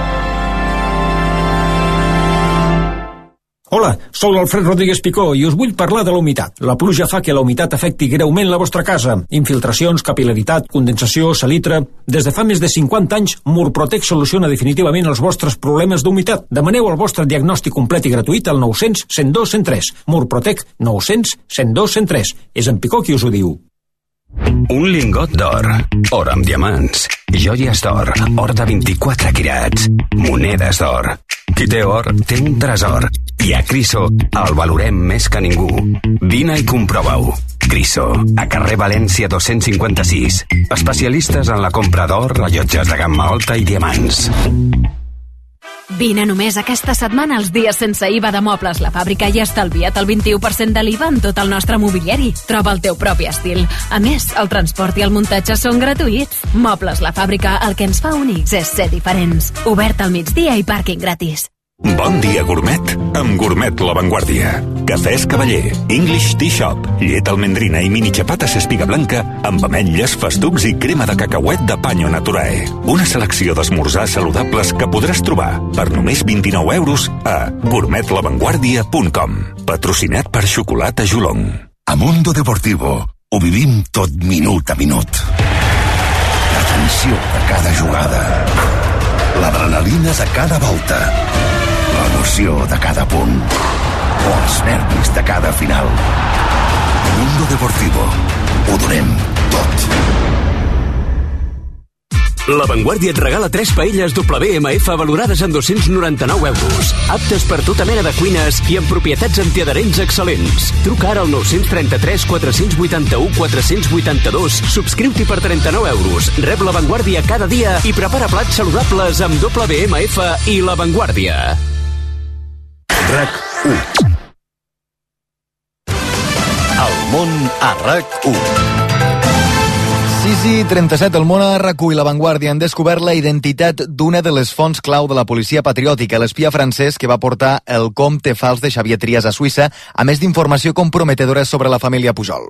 Hola, sóc l'Alfred Rodríguez Picó i us vull parlar de la humitat. La pluja fa que la humitat afecti greument la vostra casa. Infiltracions, capil·laritat, condensació, salitre... Des de fa més de cinquanta anys, Murprotec soluciona definitivament els vostres problemes d'humitat. Demaneu el vostre diagnòstic complet i gratuït al nou cents cent dos cent tres. Murprotec nou cents cent dos cent tres. És en Picó qui us ho diu. Un lingot d'or, or amb diamants, joies d'or, or de vint-i-quatre quirats, monedes d'or. Qui té or, té un tresor. I a Criso el valorem més que ningú. Vine i comprova-ho. Criso, a carrer València dos-cents cinquanta-sis. Especialistes en la compra d'or, rellotges de gamma alta i diamants. Vine només aquesta setmana als dies sense I V A de Mobles La Fàbrica i estalvia't el vint-i-u per cent de l'I V A en tot el nostre mobiliari. Troba el teu propi estil. A més, el transport i el muntatge són gratuïts. Mobles La Fàbrica, el que ens fa únics és ser diferents. Obert al migdia i pàrquing gratis. Bon dia, gourmet, amb Gourmet La Vanguardia. Cafès Cavaller, English Tea Shop, llet almendrina i mini xapates espiga blanca amb ametlles, festucs i crema de cacauet de Panyo Naturae. Una selecció d'esmorzars saludables que podràs trobar per només vint-i-nou euros a gourmet la vanguardia punt com. Patrocinat per Xocolata Jolong. A Mundo Deportivo ho vivim tot minut a minut. La tensió de cada jugada, l'adrenalina de cada volta, l'emoció de cada punt o els nervis de cada final. Mundo Deportivo. Ho donem tot. La Vanguardia et regala tres paelles W M F valorades en dos-cents noranta-nou euros. Aptes per tota mena de cuines i amb propietats antiadherents excel·lents. Truca ara al nou trenta-tres quatre vuitanta-u quatre vuitanta-dos. Subscriu-t'hi per trenta-nou euros. Rep La Vanguardia cada dia i prepara plats saludables amb W M F i La Vanguardia. RAC u. El món a RAC u. sis i trenta-set, el món a RAC u i La Vanguardia han descobert la identitat d'una de les fonts clau de la policia patriòtica, l'espia francès que va portar el compte fals de Xavier Trias a Suïssa, a més d'informació comprometedora sobre la família Pujol.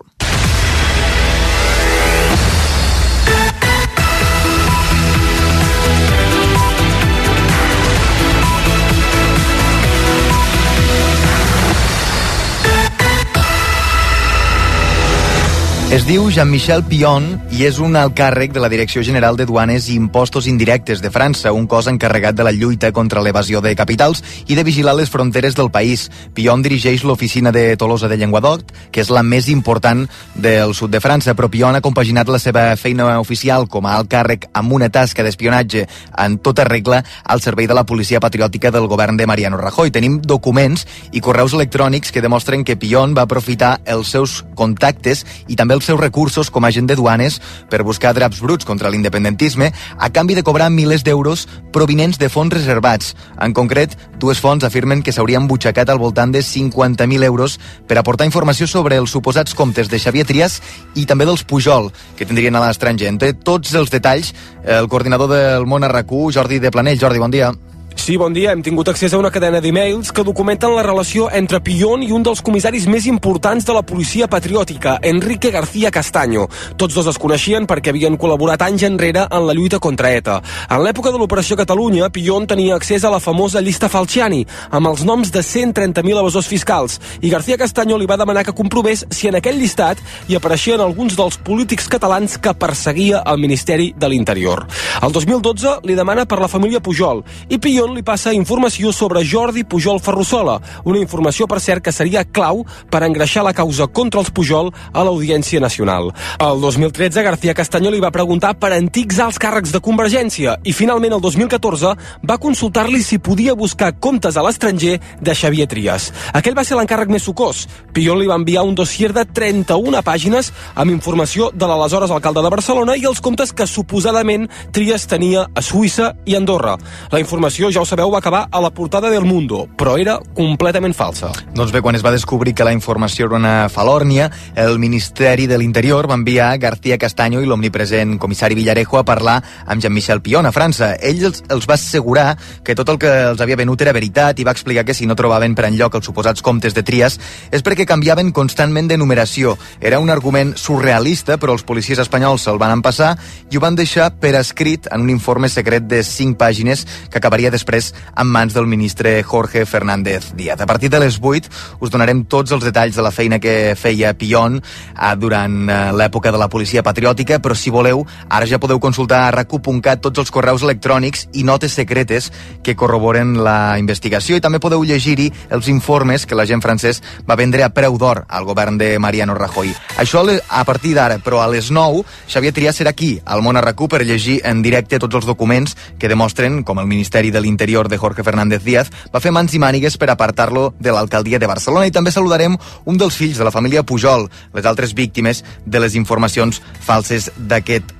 Es diu Jean-Michel Pion i és un alt càrrec de la Direcció General de Duanes i Impostos Indirectes de França, un cos encarregat de la lluita contra l'evasió de capitals i de vigilar les fronteres del país. Pion dirigeix l'oficina de Tolosa de Llenguadoc, que és la més important del sud de França, però Pion ha compaginat la seva feina oficial com a alt càrrec amb una tasca d'espionatge en tota regla al servei de la policia patriòtica del govern de Mariano Rajoy. Tenim documents i correus electrònics que demostren que Pion va aprofitar els seus contactes i també els seus recursos com a agent de duanes per buscar draps bruts contra l'independentisme a canvi de cobrar milers d'euros provinents de fons reservats. En concret, dues fonts afirmen que s'haurien butxacat al voltant de cinquanta mil euros per aportar informació sobre els suposats comptes de Xavier Trias i també dels Pujol, que tindrien a l'estranger. Entre tots els detalls, el coordinador del món a RAC u, Jordi de Planell. Jordi, bon dia. Sí, bon dia. Hem tingut accés a una cadena d'e-mails que documenten la relació entre Pion i un dels comissaris més importants de la policia patriòtica, Enrique García Castaño. Tots dos es coneixien perquè havien col·laborat anys enrere en la lluita contra ETA. En l'època de l'Operació Catalunya, Pion tenia accés a la famosa llista Falciani, amb els noms de cent trenta mil evasors fiscals, i García Castaño li va demanar que comprovés si en aquell llistat hi apareixien alguns dels polítics catalans que perseguia el Ministeri de l'Interior. El dos mil dotze li demana per la família Pujol, i Pion li passa informació sobre Jordi Pujol Ferrusola, una informació, per cert, que seria clau per engreixar la causa contra els Pujol a l'Audiència Nacional. El dos mil tretze, García Castaño li va preguntar per antics alts càrrecs de Convergència i, finalment, el dos mil catorze, va consultar-li si podia buscar comptes a l'estranger de Xavier Trias. Aquell va ser l'encàrrec més sucós. Pion li va enviar un dossier de trenta-una pàgines amb informació de l'aleshores alcalde de Barcelona i els comptes que suposadament Trias tenia a Suïssa i Andorra. La informació, ja ho sabeu, va acabar a la portada del Mundo, però era completament falsa. Doncs bé, quan es va descobrir que la informació era una falòrnia, el Ministeri de l'Interior va enviar García Castaño i l'omnipresent comissari Villarejo a parlar amb Jean-Michel Pion a França. Ell els, els va assegurar que tot el que els havia venut era veritat i va explicar que si no trobaven per enlloc els suposats comptes de Trias és perquè canviaven constantment de numeració. Era un argument surrealista, però els policies espanyols se'l van empassar i ho van deixar per escrit en un informe secret de cinc pàgines que acabaria després en mans del ministre Jorge Fernández Díaz. A partir de les vuit us donarem tots els detalls de la feina que feia Pion eh, durant eh, l'època de la policia patriòtica, però si voleu, ara ja podeu consultar a rac u punt cat tots els correus electrònics i notes secretes que corroboren la investigació i també podeu llegir-hi els informes que l'agent francès va vendre a preu d'or al govern de Mariano Rajoy. Això a partir d'ara, però a les nou, Xavier Trias serà aquí, al món a RAC u, per llegir en directe tots els documents que demostren com el Ministeri de l'Interior de Jorge Fernández Díaz va fer mans i mànigues per apartar-lo de l'alcaldia de Barcelona, i també saludarem un dels fills de la família Pujol, les altres víctimes de les informacions falses d'aquest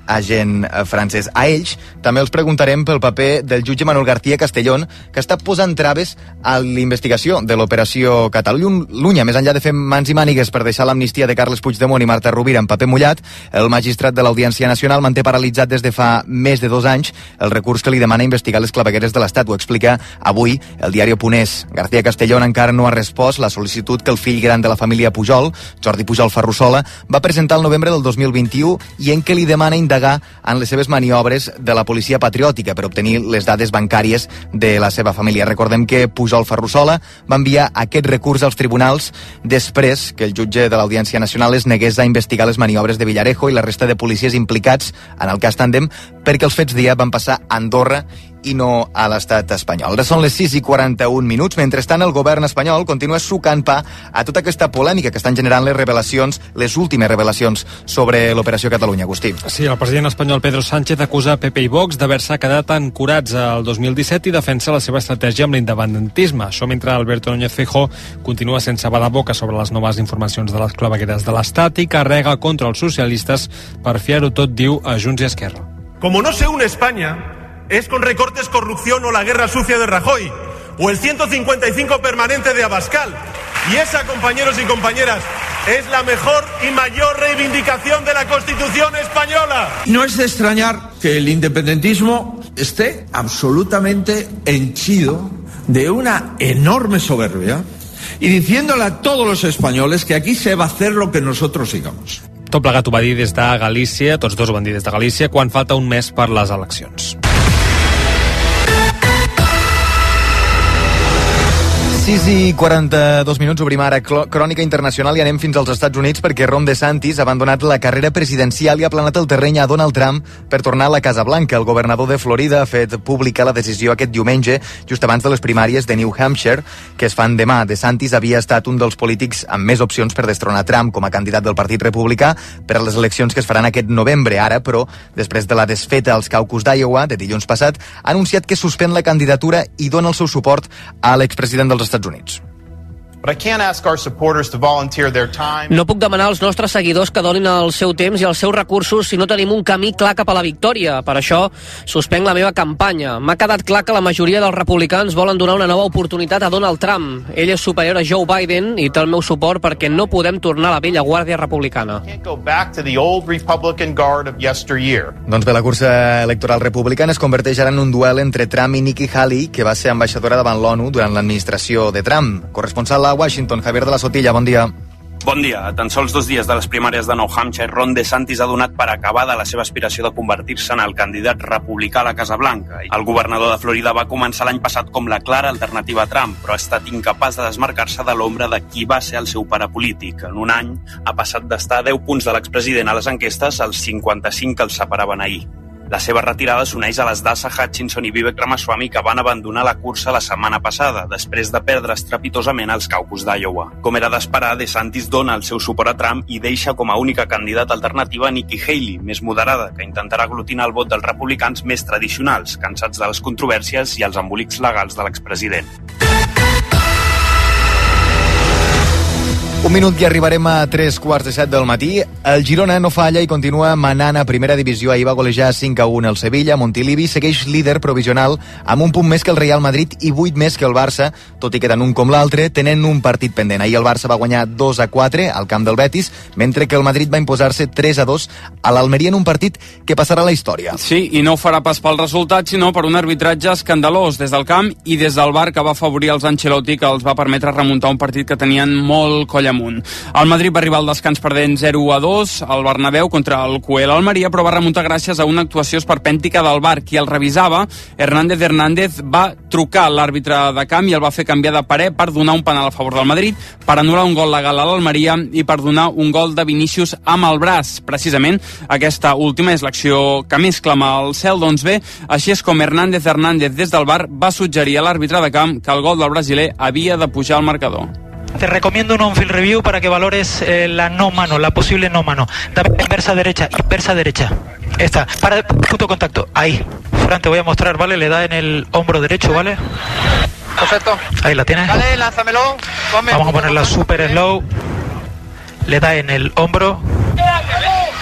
agent francès. A ells també els preguntarem pel paper del jutge Manuel García Castellón, que està posant traves a l'investigació de l'operació Catalunya. Més enllà de fer mans i mànigues per deixar l'amnistia de Carles Puigdemont i Marta Rovira en paper mullat, el magistrat de l'Audiència Nacional manté paralitzat des de fa més de dos anys el recurs que li demana investigar les clavegueres de l'Estat. Ho explica avui el diari Punès. García Castellón encara no ha respost la sol·licitud que el fill gran de la família Pujol, Jordi Pujol Ferrusola, va presentar el novembre del dos mil vint-i-u i en què li demana indagar en les seves maniobres de la policia patriòtica per obtenir les dades bancàries de la seva família. Recordem que Pujol Ferrusola va enviar aquest recurs als tribunals després que el jutge de l'Audiència Nacional es negués a investigar les maniobres de Villarejo i la resta de policies implicats en el cas Tàndem perquè els fets d'ahir van passar a Andorra i no a l'estat espanyol. Ara són les sis i quaranta-un minuts. Mentrestant, el govern espanyol continua sucant pa a tota aquesta polèmica que estan generant les revelacions, les últimes revelacions sobre l'operació Catalunya. Agustí. Sí, el president espanyol Pedro Sánchez acusa P P i Vox d'haver-se quedat ancorats al dos mil disset i defensa la seva estratègia amb l'independentisme. Això mentre Alberto Núñez Feijóo continua sense badar boca sobre les noves informacions de les clavegueres de l'Estat i carrega contra els socialistes per fiar-ho tot, diu, a Junts i Esquerra. Como no se une España, es con recortes, corrupción o la guerra sucia de Rajoy, o el ciento cincuenta y cinco permanente de Abascal. Y esa, compañeros y compañeras, es la mejor y mayor reivindicación de la Constitución española. No es de extrañar que el independentismo esté absolutamente henchido de una enorme soberbia y diciéndole a todos los españoles que aquí se va a hacer lo que nosotros digamos. Tot plegat ho va dir des de Galícia, tots dos ho van dir des de Galícia, quan falta un mes per les eleccions. sis i quaranta-dos minuts, obrim ara crònica internacional i anem fins als Estats Units perquè Ron DeSantis ha abandonat la carrera presidencial i ha planat el terreny a Donald Trump per tornar a la Casa Blanca. El governador de Florida ha fet pública la decisió aquest diumenge, just abans de les primàries de New Hampshire, que es fan demà. DeSantis havia estat un dels polítics amb més opcions per destronar Trump com a candidat del Partit Republicà per a les eleccions que es faran aquest novembre. Ara, però, després de la desfeta als caucus d'Iowa de dilluns passat, ha anunciat que suspèn la candidatura i dona el seu suport a l'expresident dels Estats Units. No puc demanar als nostres seguidors que donin el seu temps i els seus recursos si no tenim un camí clar cap a la victòria. Per això, suspenc la meva campanya. M'ha quedat clar que la majoria dels republicans volen donar una nova oportunitat a Donald Trump. Ell és superior a Joe Biden i té el meu suport perquè no podem tornar a la vella guàrdia republicana. Doncs bé, la cursa electoral republicana es converteix ara en un duel entre Trump i Nikki Haley, que va ser ambaixadora davant l'ONU durant l'administració de Trump. Corresponsal a Washington, Javier de la Sotilla, bon dia. Bon dia. A tan sols dos dies de les primàries de New Hampshire, Ron DeSantis ha donat per acabada la seva aspiració de convertir-se en el candidat republicà a la Casa Blanca. El governador de Florida va començar l'any passat com la clara alternativa a Trump, però ha estat incapaç de desmarcar-se de l'ombra de qui va ser el seu pare polític. En un any ha passat d'estar a deu punts de l'expresident a les enquestes als cinquanta-cinc que els separaven ahir. La seva retirada s'uneix a les d'Asa Hutchinson i Vivek Ramaswamy, que van abandonar la cursa la setmana passada, després de perdre estrepitosament els caucus d'Iowa. Com era d'esperar, DeSantis dona el seu suport a Trump i deixa com a única candidata alternativa Nikki Haley, més moderada, que intentarà aglutinar el vot dels republicans més tradicionals, cansats de les controvèrsies i els embolics legals de l'expresident. Un minut i arribarem a tres quarts de set del matí. El Girona no falla i continua manant a primera divisió. Ahir va golejar cinc a un el Sevilla. Montilivi segueix líder provisional amb un punt més que el Real Madrid i vuit més que el Barça, tot i que tant un com l'altre tenen un partit pendent. Ahir el Barça va guanyar dos a quatre al camp del Betis, mentre que el Madrid va imposar-se tres a dos a l'Almeria en un partit que passarà a la història. Sí, i no ho farà pas pel resultat, sinó per un arbitratge escandalós des del camp i des del V A R, que va afavorir els Ancelotti, que els va permetre remuntar un partit que tenien molt coll amunt. El Madrid va arribar al descans perdent zero a dos al Bernabéu contra el Cuel Almeria, però va remuntar gràcies a una actuació esperpèntica del V A R. Qui el revisava, Hernández Hernández, va trucar l'àrbitre de camp i el va fer canviar de parer per donar un penal a favor del Madrid, per anul·lar un gol legal a l'Almeria i per donar un gol de Vinícius amb el braç. Precisament aquesta última és l'acció que més clama al cel. Doncs bé, així és com Hernández Hernández des del V A R va suggerir a l'àrbitre de camp que el gol del brasiler havia de pujar al marcador. Te recomiendo un on-field review para que valores eh, la no mano, la posible no mano. Dame inversa derecha, inversa derecha. Esta, para, punto contacto, ahí. Fran, te voy a mostrar, ¿vale? Le da en el hombro derecho, ¿vale? Perfecto. Ahí la tienes. Dale, lánzamelo. Ponme, Vamos a ponerla super slow. Le da en el hombro.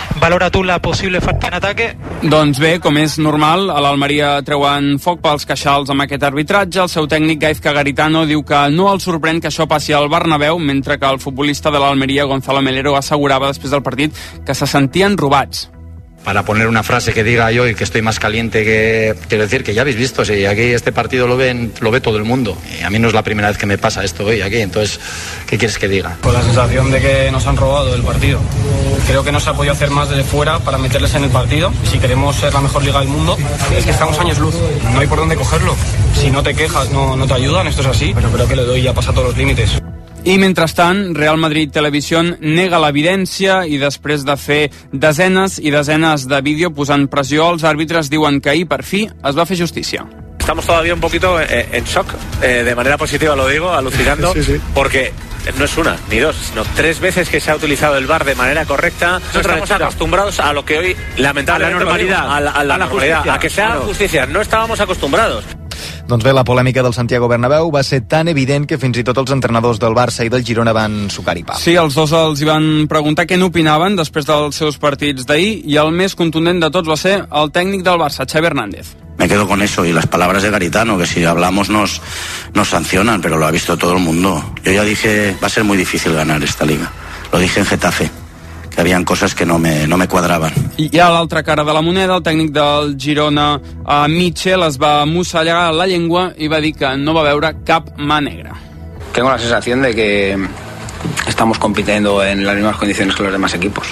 valora tu la possible falta en ataque? Doncs bé, com és normal, a l'Almeria treuen foc pels queixals amb aquest arbitratge. El seu tècnic, Gaizka Garitano, diu que no el sorprèn que això passi al Bernabéu, mentre que el futbolista de l'Almeria, Gonzalo Melero, assegurava després del partit que se sentien robats. Para poner una frase que diga yo y que estoy más caliente que... Quiero decir que ya habéis visto, si aquí este partido lo, ven, lo ve todo el mundo. Y a mí no es la primera vez que me pasa esto hoy aquí, entonces, ¿qué quieres que diga? Con la sensación de que nos han robado el partido. Creo que no se ha podido hacer más desde fuera para meterles en el partido. Si queremos ser la mejor liga del mundo, es que estamos años luz. No hay por dónde cogerlo. Si no te quejas, no, no te ayudan, esto es así. Pero creo que le doy ya pasa todos los límites. I mentrestant, Real Madrid Televisió nega l'evidència i després de fer desenes i desenes de vídeo posant pressió, els àrbitres diuen que ahir per fi es va fer justícia. Estamos todavía un poquito en shock, eh, de manera positiva lo digo, alucinando, sí, sí. Porque no es una ni dos, sino tres veces que se ha utilizado el V A R de manera correcta. No estamos acostumbrados a lo que hoy, lamentablemente, a la normalidad, digo, a la, a la, a la normalidad, justicia, a que sea claro. Justicia. No estábamos acostumbrados. Doncs bé, la polèmica del Santiago Bernabéu va ser tan evident que fins i tot els entrenadors del Barça i del Girona van sucar-hi pa. Sí, els dos els hi van preguntar què n'opinaven després dels seus partits d'ahir i el més contundent de tots va ser el tècnic del Barça, Xavi Hernández. Me quedo con eso y las palabras de Garitano, que si hablamos nos, nos sancionan, pero lo ha visto todo el mundo. Yo ya dije, va a ser muy difícil ganar esta liga. Lo dije en Getafe. Que havien coses que no me, no me quadraven. I a l'altra cara de la moneda, el tècnic del Girona, a Mitchell, es va mossegar la llengua i va dir que no va veure cap mà negra. Tengo la sensación de que estamos compitiendo en las mismas condiciones que los demás equipos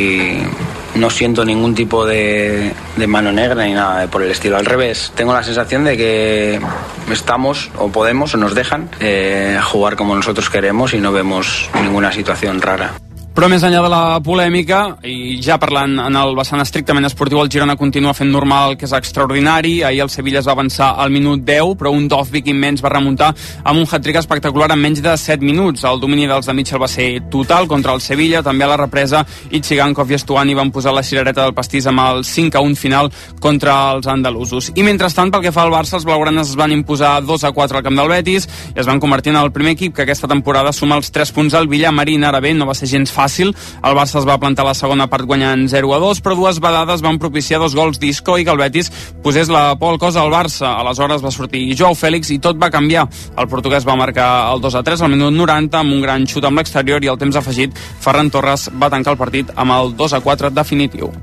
y no siento ningún tipo de, de mano negra ni nada por el estilo. Al revés, tengo la sensación de que estamos o podemos o nos dejan eh, jugar como nosotros queremos y no vemos ninguna situación rara. Però més enllà de la polèmica, i ja parlant en el vessant estrictament esportiu, el Girona continua fent normal, que és extraordinari. Ahir el Sevilla es va avançar al minut deu, però un Dovbyk immens va remuntar amb un hat-trick espectacular en menys de set minuts. El domini dels de Mitchell va ser total contra el Sevilla. També a la represa, Ichigankov i Estuani van posar la cirereta del pastís amb el cinc a un final contra els andalusos. I mentrestant, pel que fa al Barça, els blaugranes es van imposar dos a quatre al camp del Betis i es van convertir en el primer equip que aquesta temporada suma els tres punts al Villamarín. Ara bé, no va ser gens fàcil fàcil. El Barça es va plantar la segona part guanyant zero a dos, però dues vedades van propiciar dos gols d'Isco i que el Betis posés la por al cos al Barça. Aleshores va sortir Joao Fèlix i tot va canviar. El portuguès va marcar el dos a tres al minut noranta amb un gran xut amb l'exterior i al temps afegit Ferran Torres va tancar el partit amb el dos a quatre definitiu.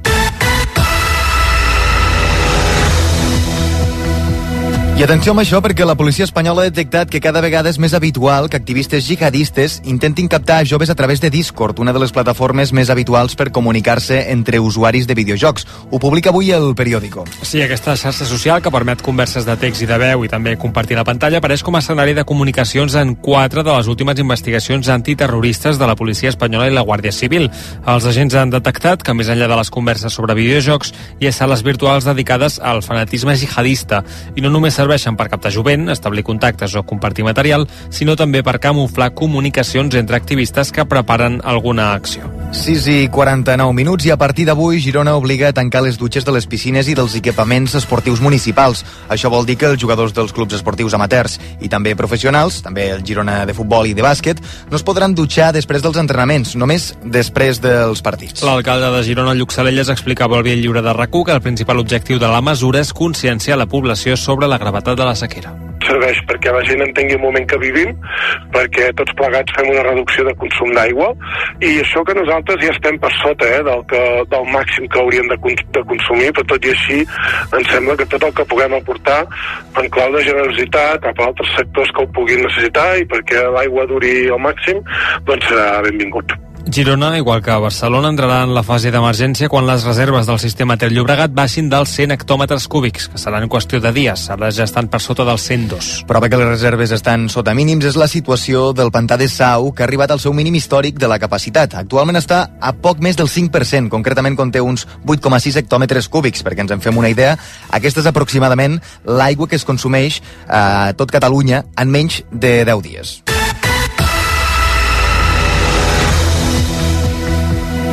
I atenció amb això perquè la policia espanyola ha detectat que cada vegada és més habitual que activistes jihadistes intentin captar joves a través de Discord, una de les plataformes més habituals per comunicar-se entre usuaris de videojocs. Ho publica avui el Periódico. Sí, aquesta xarxa social que permet converses de text i de veu i també compartir la pantalla apareix com a escenari de comunicacions en quatre de les últimes investigacions antiterroristes de la policia espanyola i la Guàrdia Civil. Els agents han detectat que més enllà de les converses sobre videojocs hi ha sales virtuals dedicades al fanatisme jihadista i no només serveixen per captar jovent, establir contactes o compartir material, sinó també per camuflar comunicacions entre activistes que preparen alguna acció. sis i quaranta-nou minuts i a partir d'avui Girona obliga a tancar les dutxes de les piscines i dels equipaments esportius municipals. Això vol dir que els jugadors dels clubs esportius amateurs i també professionals, també el Girona de futbol i de bàsquet, no es podran dutxar després dels entrenaments, només després dels partits. L'alcalde de Girona, Lluc Salelles, explicava al Vell Lliure de RAC u que el principal objectiu de la mesura és conscienciar la població sobre la gravetat de la sequera. Serveix perquè la gent entengui el moment que vivim, perquè tots plegats fem una reducció de consum d'aigua i això que nosaltres ja estem per sota eh, del, que, del màxim que hauríem de, de consumir, però tot i així ens sembla que tot el que puguem aportar en clau de generositat cap a altres sectors que ho puguin necessitar i perquè l'aigua duri al màxim, doncs serà benvingut. Girona, igual que Barcelona, entrarà en la fase d'emergència quan les reserves del sistema Ter Llobregat baixin dels cent hectòmetres cúbics, que serà en qüestió de dies. Ara ja estan per sota dels cent dos. Prova que les reserves estan sota mínims és la situació del pantà de Sau, que ha arribat al seu mínim històric de la capacitat. Actualment està a poc més del cinc per cent, concretament conté uns vuit coma sis hectòmetres cúbics. Perquè ens en fem una idea, aquesta és aproximadament l'aigua que es consumeix a tot Catalunya en menys de deu dies.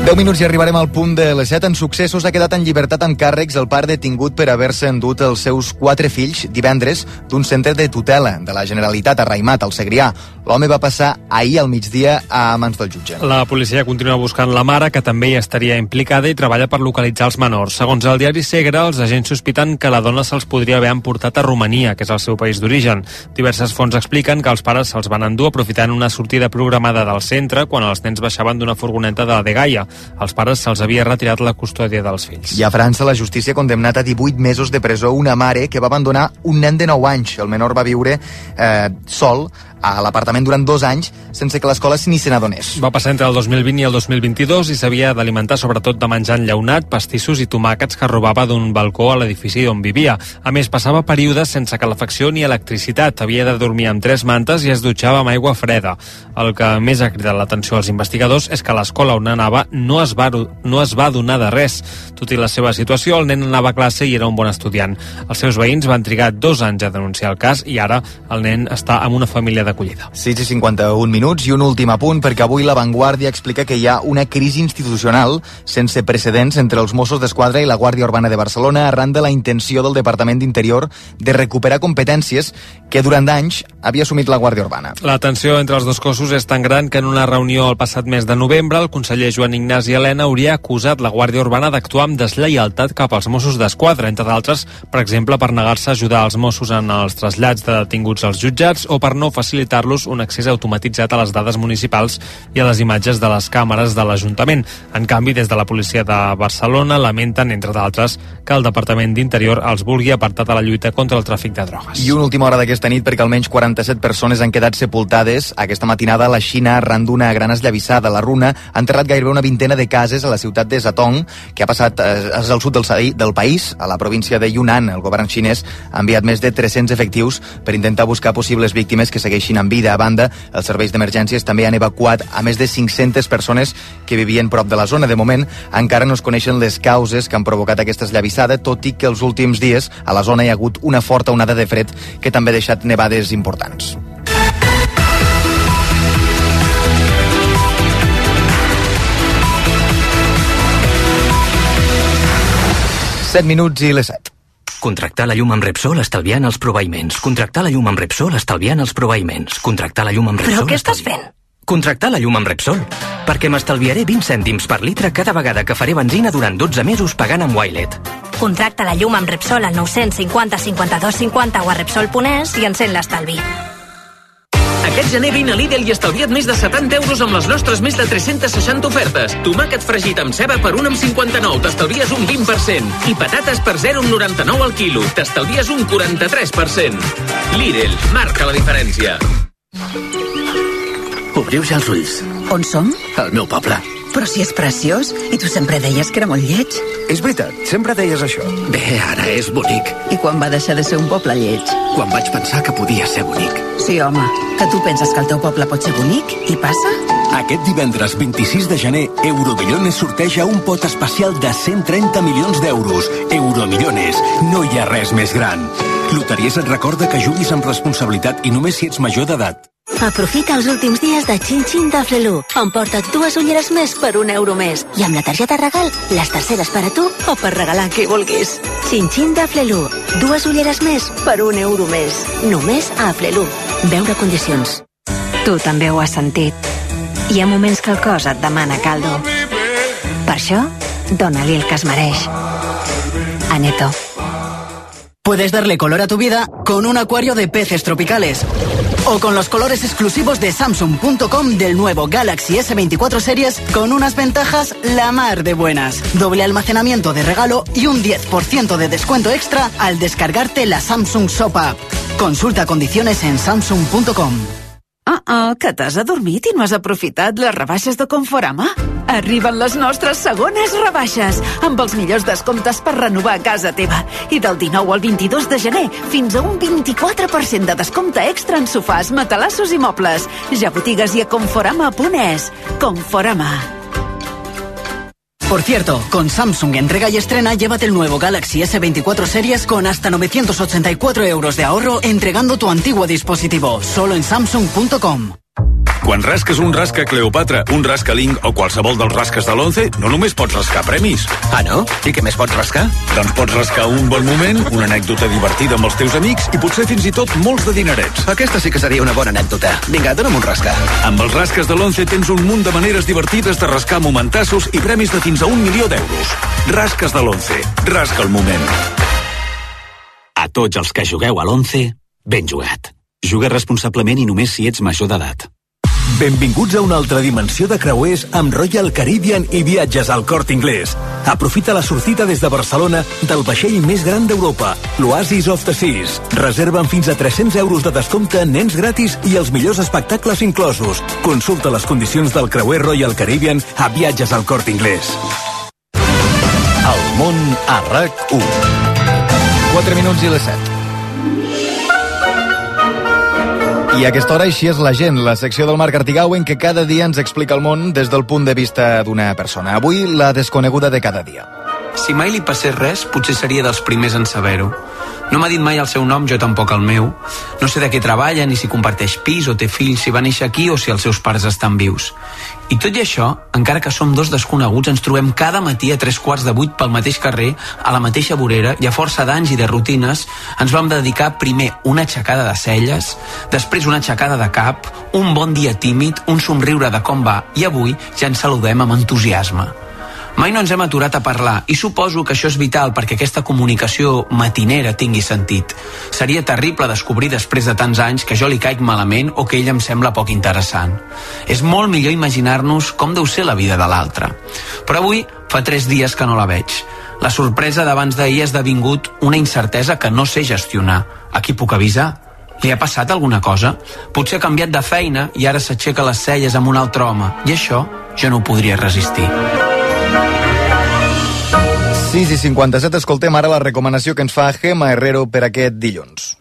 deu minuts i arribarem al punt de les set. En successos ha quedat en llibertat amb càrrecs el pare detingut per haver-se endut els seus quatre fills divendres d'un centre de tutela de la Generalitat a Raimat, al Segrià. L'home va passar ahir al migdia a mans del jutge. La policia continua buscant la mare, que també hi estaria implicada i treballa per localitzar els menors. Segons el diari Segre, els agents sospiten que la dona se'ls podria haver emportat a Romania, que és el seu país d'origen. Diverses fonts expliquen que els pares se'ls van endur aprofitant una sortida programada del centre quan els nens baixaven d'una furgoneta de la Dgaia. Als pares se'ls havia retirat la custòdia dels fills. I a França, la justícia ha condemnat a divuit mesos de presó una mare que va abandonar un nen de nou anys. El menor va viure eh, sol a l'apartament durant dos anys sense que l'escola ni se n'adonés. Va passar entre el dos mil vint i el dos mil vint-i-dos i s'havia d'alimentar sobretot de menjar enllaunat, pastissos i tomàquets que robava d'un balcó a l'edifici on vivia. A més, passava períodes sense calefacció ni electricitat. Havia de dormir amb tres mantes i es dutxava amb aigua freda. El que més ha cridat l'atenció als investigadors és que a l'escola on anava no es va, no es va donar de res. Tot i la seva situació, el nen anava a classe i era un bon estudiant. Els seus veïns van trigar dos anys a denunciar el cas i ara el nen està amb una família d'acollida. sis i cinquanta-un minuts i un últim apunt, perquè avui La Vanguardia explica que hi ha una crisi institucional sense precedents entre els Mossos d'Esquadra i la Guàrdia Urbana de Barcelona arran de la intenció del Departament d'Interior de recuperar competències que durant anys havia assumit la Guàrdia Urbana. La tensió entre els dos cossos és tan gran que en una reunió el passat mes de novembre el conseller Joan Ignasi Elena hauria acusat la Guàrdia Urbana d'actuar amb deslleialtat cap als Mossos d'Esquadra, entre d'altres, per exemple, per negar-se a ajudar els Mossos en els trasllats de detinguts als jutjats o per no facilitar-los un accés automatitzat a les dades municipals i a les imatges de les càmeres de l'Ajuntament. En canvi, des de la policia de Barcelona lamenten, entre d'altres, que el Departament d'Interior els vulgui apartat a la lluita contra el tràfic de drogues. I una última hora d'aquesta nit, perquè almenys quaranta-set persones han quedat sepultades aquesta matinada a la Xina arran d'una gran esllavissada. La runa ha enterrat gairebé una vintena de cases a la ciutat de Zatong, que ha passat eh, és al sud del, del país, a la província de Yunnan. El govern xinès ha enviat més de tres-cents efectius per intentar buscar possibles víctimes que segueixin en vida. A banda, els serveis d'emergències també han evacuat a més de cinc-centes persones que vivien prop de la zona. De moment, encara no es coneixen les causes que han provocat aquesta esllavissada, tot i que els últims dies a la zona hi ha hagut una forta onada de fred que també ha deixat nevades importants. set minuts i les set. Contractar la llum amb Repsol estalviant els proveïments. Contractar la llum amb Repsol estalviant els proveïments. Contractar la llum amb Repsol... Però què estàs fent? Contractar la llum amb Repsol. Perquè m'estalviaré vint cèntims per litre cada vegada que faré benzina durant dotze mesos pagant amb Wilet. Contracta la llum amb Repsol al nou cinquanta cinquanta-dos cinquanta o a Repsol punt es i encén l'estalvi. Aquest gener vine a Lidl i estalvia't més de setanta euros amb les nostres més de tres-centes seixanta ofertes. Tomàquet fregit amb ceba per un amb cinquanta-nou, t'estalvies un vint per cent. I patates per zero coma noranta-nou al quilo, t'estalvies un quaranta-tres per cent. Lidl, marca la diferència. Obriu ja els ulls. On som? Al meu poble. Però si és preciós, i tu sempre deies que era molt lleig. És veritat, sempre deies això. Bé, ara és bonic. I quan va deixar de ser un poble lleig? Quan vaig pensar que podia ser bonic. Sí, home, que tu penses que el teu poble pot ser bonic i passa? Aquest divendres vint-i-sis de gener, Euromillones sorteja un pot especial de cent trenta milions d'euros. Euromillones, no hi ha res més gran. Loteries et recorda que juguis amb responsabilitat i només si ets major d'edat. Aprofita els últims dies de Xin Xin de Flelu. Emporta't dues ulleres més per un euro més. I amb la targeta regal, les terceres per a tu o per regalar qui vulguis. Xin Xin de Flelu. Dues ulleres més per un euro més. Només a Flelu. Veure condicions. Tu també ho has sentit. Hi ha moments que el cos et demana caldo. Per això, dona-li el que es mereix. Aneto. Puedes darle color a tu vida con un acuario de peces tropicales. O con los colores exclusivos de Samsung punto com del nuevo Galaxy ese veinticuatro Series con unas ventajas la mar de buenas. Doble almacenamiento de regalo y un diez por ciento de descuento extra al descargarte la Samsung Shop App. Consulta condiciones en Samsung punto com. Ah, ah, que t'has adormit i no has aprofitat les rebaixes de Conforama? Arriben les nostres segones rebaixes, amb els millors descomptes per renovar casa teva. I del dinou al vint-i-dos de gener, fins a un vint-i-quatre per cent de descompte extra en sofàs, matalassos i mobles. Ja botigues i a conforama punt es. Conforama. Por cierto, con Samsung entrega y estrena, llévate el nuevo Galaxy ese veinticuatro Series con hasta novecientos ochenta y cuatro euros de ahorro entregando tu antiguo dispositivo, solo en Samsung punto com. Quan rasques un rasca Cleopatra, un rasca Link o qualsevol dels rasques de l'Once, no només pots rascar premis. Ah, no? I què més pots rascar? Doncs pots rascar un bon moment, una anècdota divertida amb els teus amics i potser fins i tot molts de dinerets. Aquesta sí que seria una bona anècdota. Vinga, dona'm un rasca. Amb els rasques de l'Once tens un munt de maneres divertides de rascar momentassos i premis de fins a un milió d'euros. Rasques de l'Once. Rasca el moment. A tots els que jugueu a l'Once, ben jugat. Juga responsablement i només si ets major d'edat. Benvinguts a una altra dimensió de creuers amb Royal Caribbean i viatges al Corte Inglés. Aprofita la sortida des de Barcelona del vaixell més gran d'Europa, l'Oasis of the Seas. Reserven fins a tres-cents euros de descompte, nens gratis i els millors espectacles inclosos. Consulta les condicions del creuer Royal Caribbean a viatges al Corte Inglés. El món a RAC u. quatre minuts i les set. I a aquesta hora així és la gent, la secció del Marc Artigau en què cada dia ens explica el món des del punt de vista d'una persona. Avui, la desconeguda de cada dia. Si mai li passés res, potser seria dels primers en saber-ho. No m'ha dit mai el seu nom, jo tampoc el meu. No sé de què treballa, ni si comparteix pis o té fills, si va néixer aquí o si els seus pares estan vius. I tot i això, encara que som dos desconeguts, ens trobem cada matí a tres quarts de vuit pel mateix carrer, a la mateixa vorera, i a força d'anys i de rutines, ens vam dedicar primer una aixecada de celles, després una aixecada de cap, un bon dia tímid, un somriure de com va, i avui ja ens saludem amb entusiasme. Mai no ens hem aturat a parlar i suposo que això és vital perquè aquesta comunicació matinera tingui sentit. Seria terrible descobrir després de tants anys que jo li caic malament o que ell em sembla poc interessant. És molt millor imaginar-nos com deu ser la vida de l'altre. Però avui fa tres dies que no la veig. La sorpresa d'abans d'ahir ha esdevingut una incertesa que no sé gestionar. A qui puc avisar? Li ha passat alguna cosa? Potser ha canviat de feina i ara s'aixeca les celles amb un altre home. I això jo no ho podria resistir. sis i cinquanta-set, escoltem ara la recomanació que ens fa Gemma Herrero per aquest dilluns.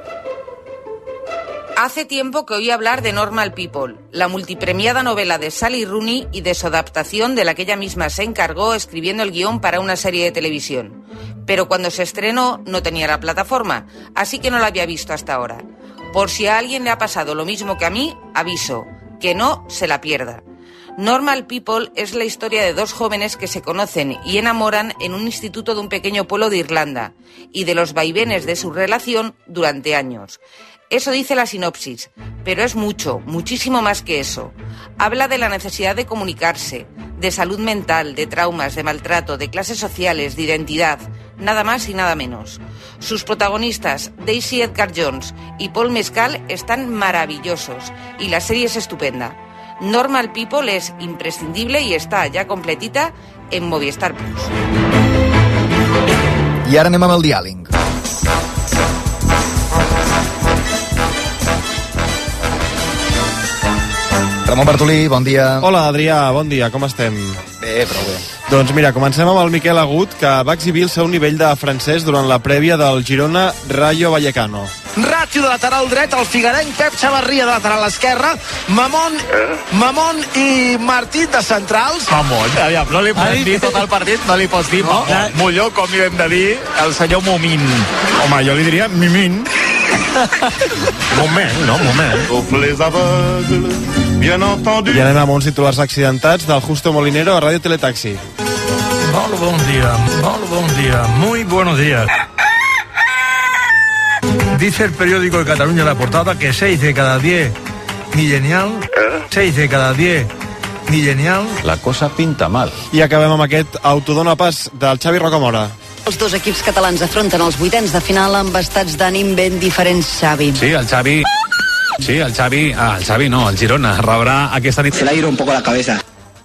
Hace tiempo que oí hablar de Normal People, la multipremiada novela de Sally Rooney y de su adaptación de la que ella misma se encargó escribiendo el guión para una serie de televisión. Pero cuando se estrenó no tenía la plataforma, así que no la había visto hasta ahora. Por si a alguien le ha pasado lo mismo que a mí, aviso, que no se la pierda. Normal People es la historia de dos jóvenes que se conocen y enamoran en un instituto de un pequeño pueblo de Irlanda y de los vaivenes de su relación durante años. Eso dice la sinopsis, pero es mucho, muchísimo más que eso. Habla de la necesidad de comunicarse, de salud mental, de traumas, de maltrato, de clases sociales, de identidad, nada más y nada menos. Sus protagonistas, Daisy Edgar Jones y Paul Mescal, están maravillosos y la serie es estupenda. Normal People es imprescindible y està ja completita en Movistar Plus. I ara anem amb el diàleg. Ramon Bartolí, bon dia. Hola, Adrià, bon dia, com estem? Bé, prou bé. Doncs mira, comencem amb el Miquel Agut, que va exhibir el seu nivell de francès durant la prèvia del Girona Rayo Vallecano. Ràtio de lateral dret, el figuerenc Pep Xavarria de lateral esquerra, Mamon, Mamon i Martí de centrals. Mamon, aviam, no li pots dir tot el partit, no li pots dir no? Molló, com li hem de dir el senyor Momín. Home, jo li diria Mimín. Moment, no? Moment. I anem amb uns titulars accidentats del Justo Molinero a Radio Teletaxi. Molt bon dia, molt bon dia, muy buenos días. Dice el periódico de Cataluña la portada que seis de cada diez millennial, seis de cada diez millennial. La cosa pinta mal. I acabem amb aquest autodona pas del Xavi Rocamora. Els dos equips catalans afronten els vuitens de final amb estats d'ànim ben diferents, Xavi. Sí, el Xavi... Sí, el Xavi... Ah, el Xavi no, el Girona rebrà aquesta nit... Se le ha ido un poco la cabeza.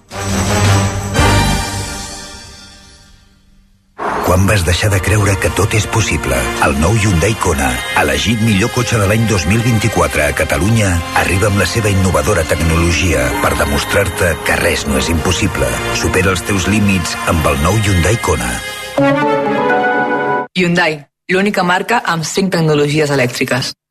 Quan vas deixar de creure que tot és possible? El nou Hyundai Kona, elegit millor cotxe de l'any dos mil vint-i-quatre a Catalunya, arriba amb la seva innovadora tecnologia per demostrar-te que res no és impossible. Supera els teus límits amb el nou Hyundai Kona. Hyundai, l'única marca amb cinc tecnologies elèctriques.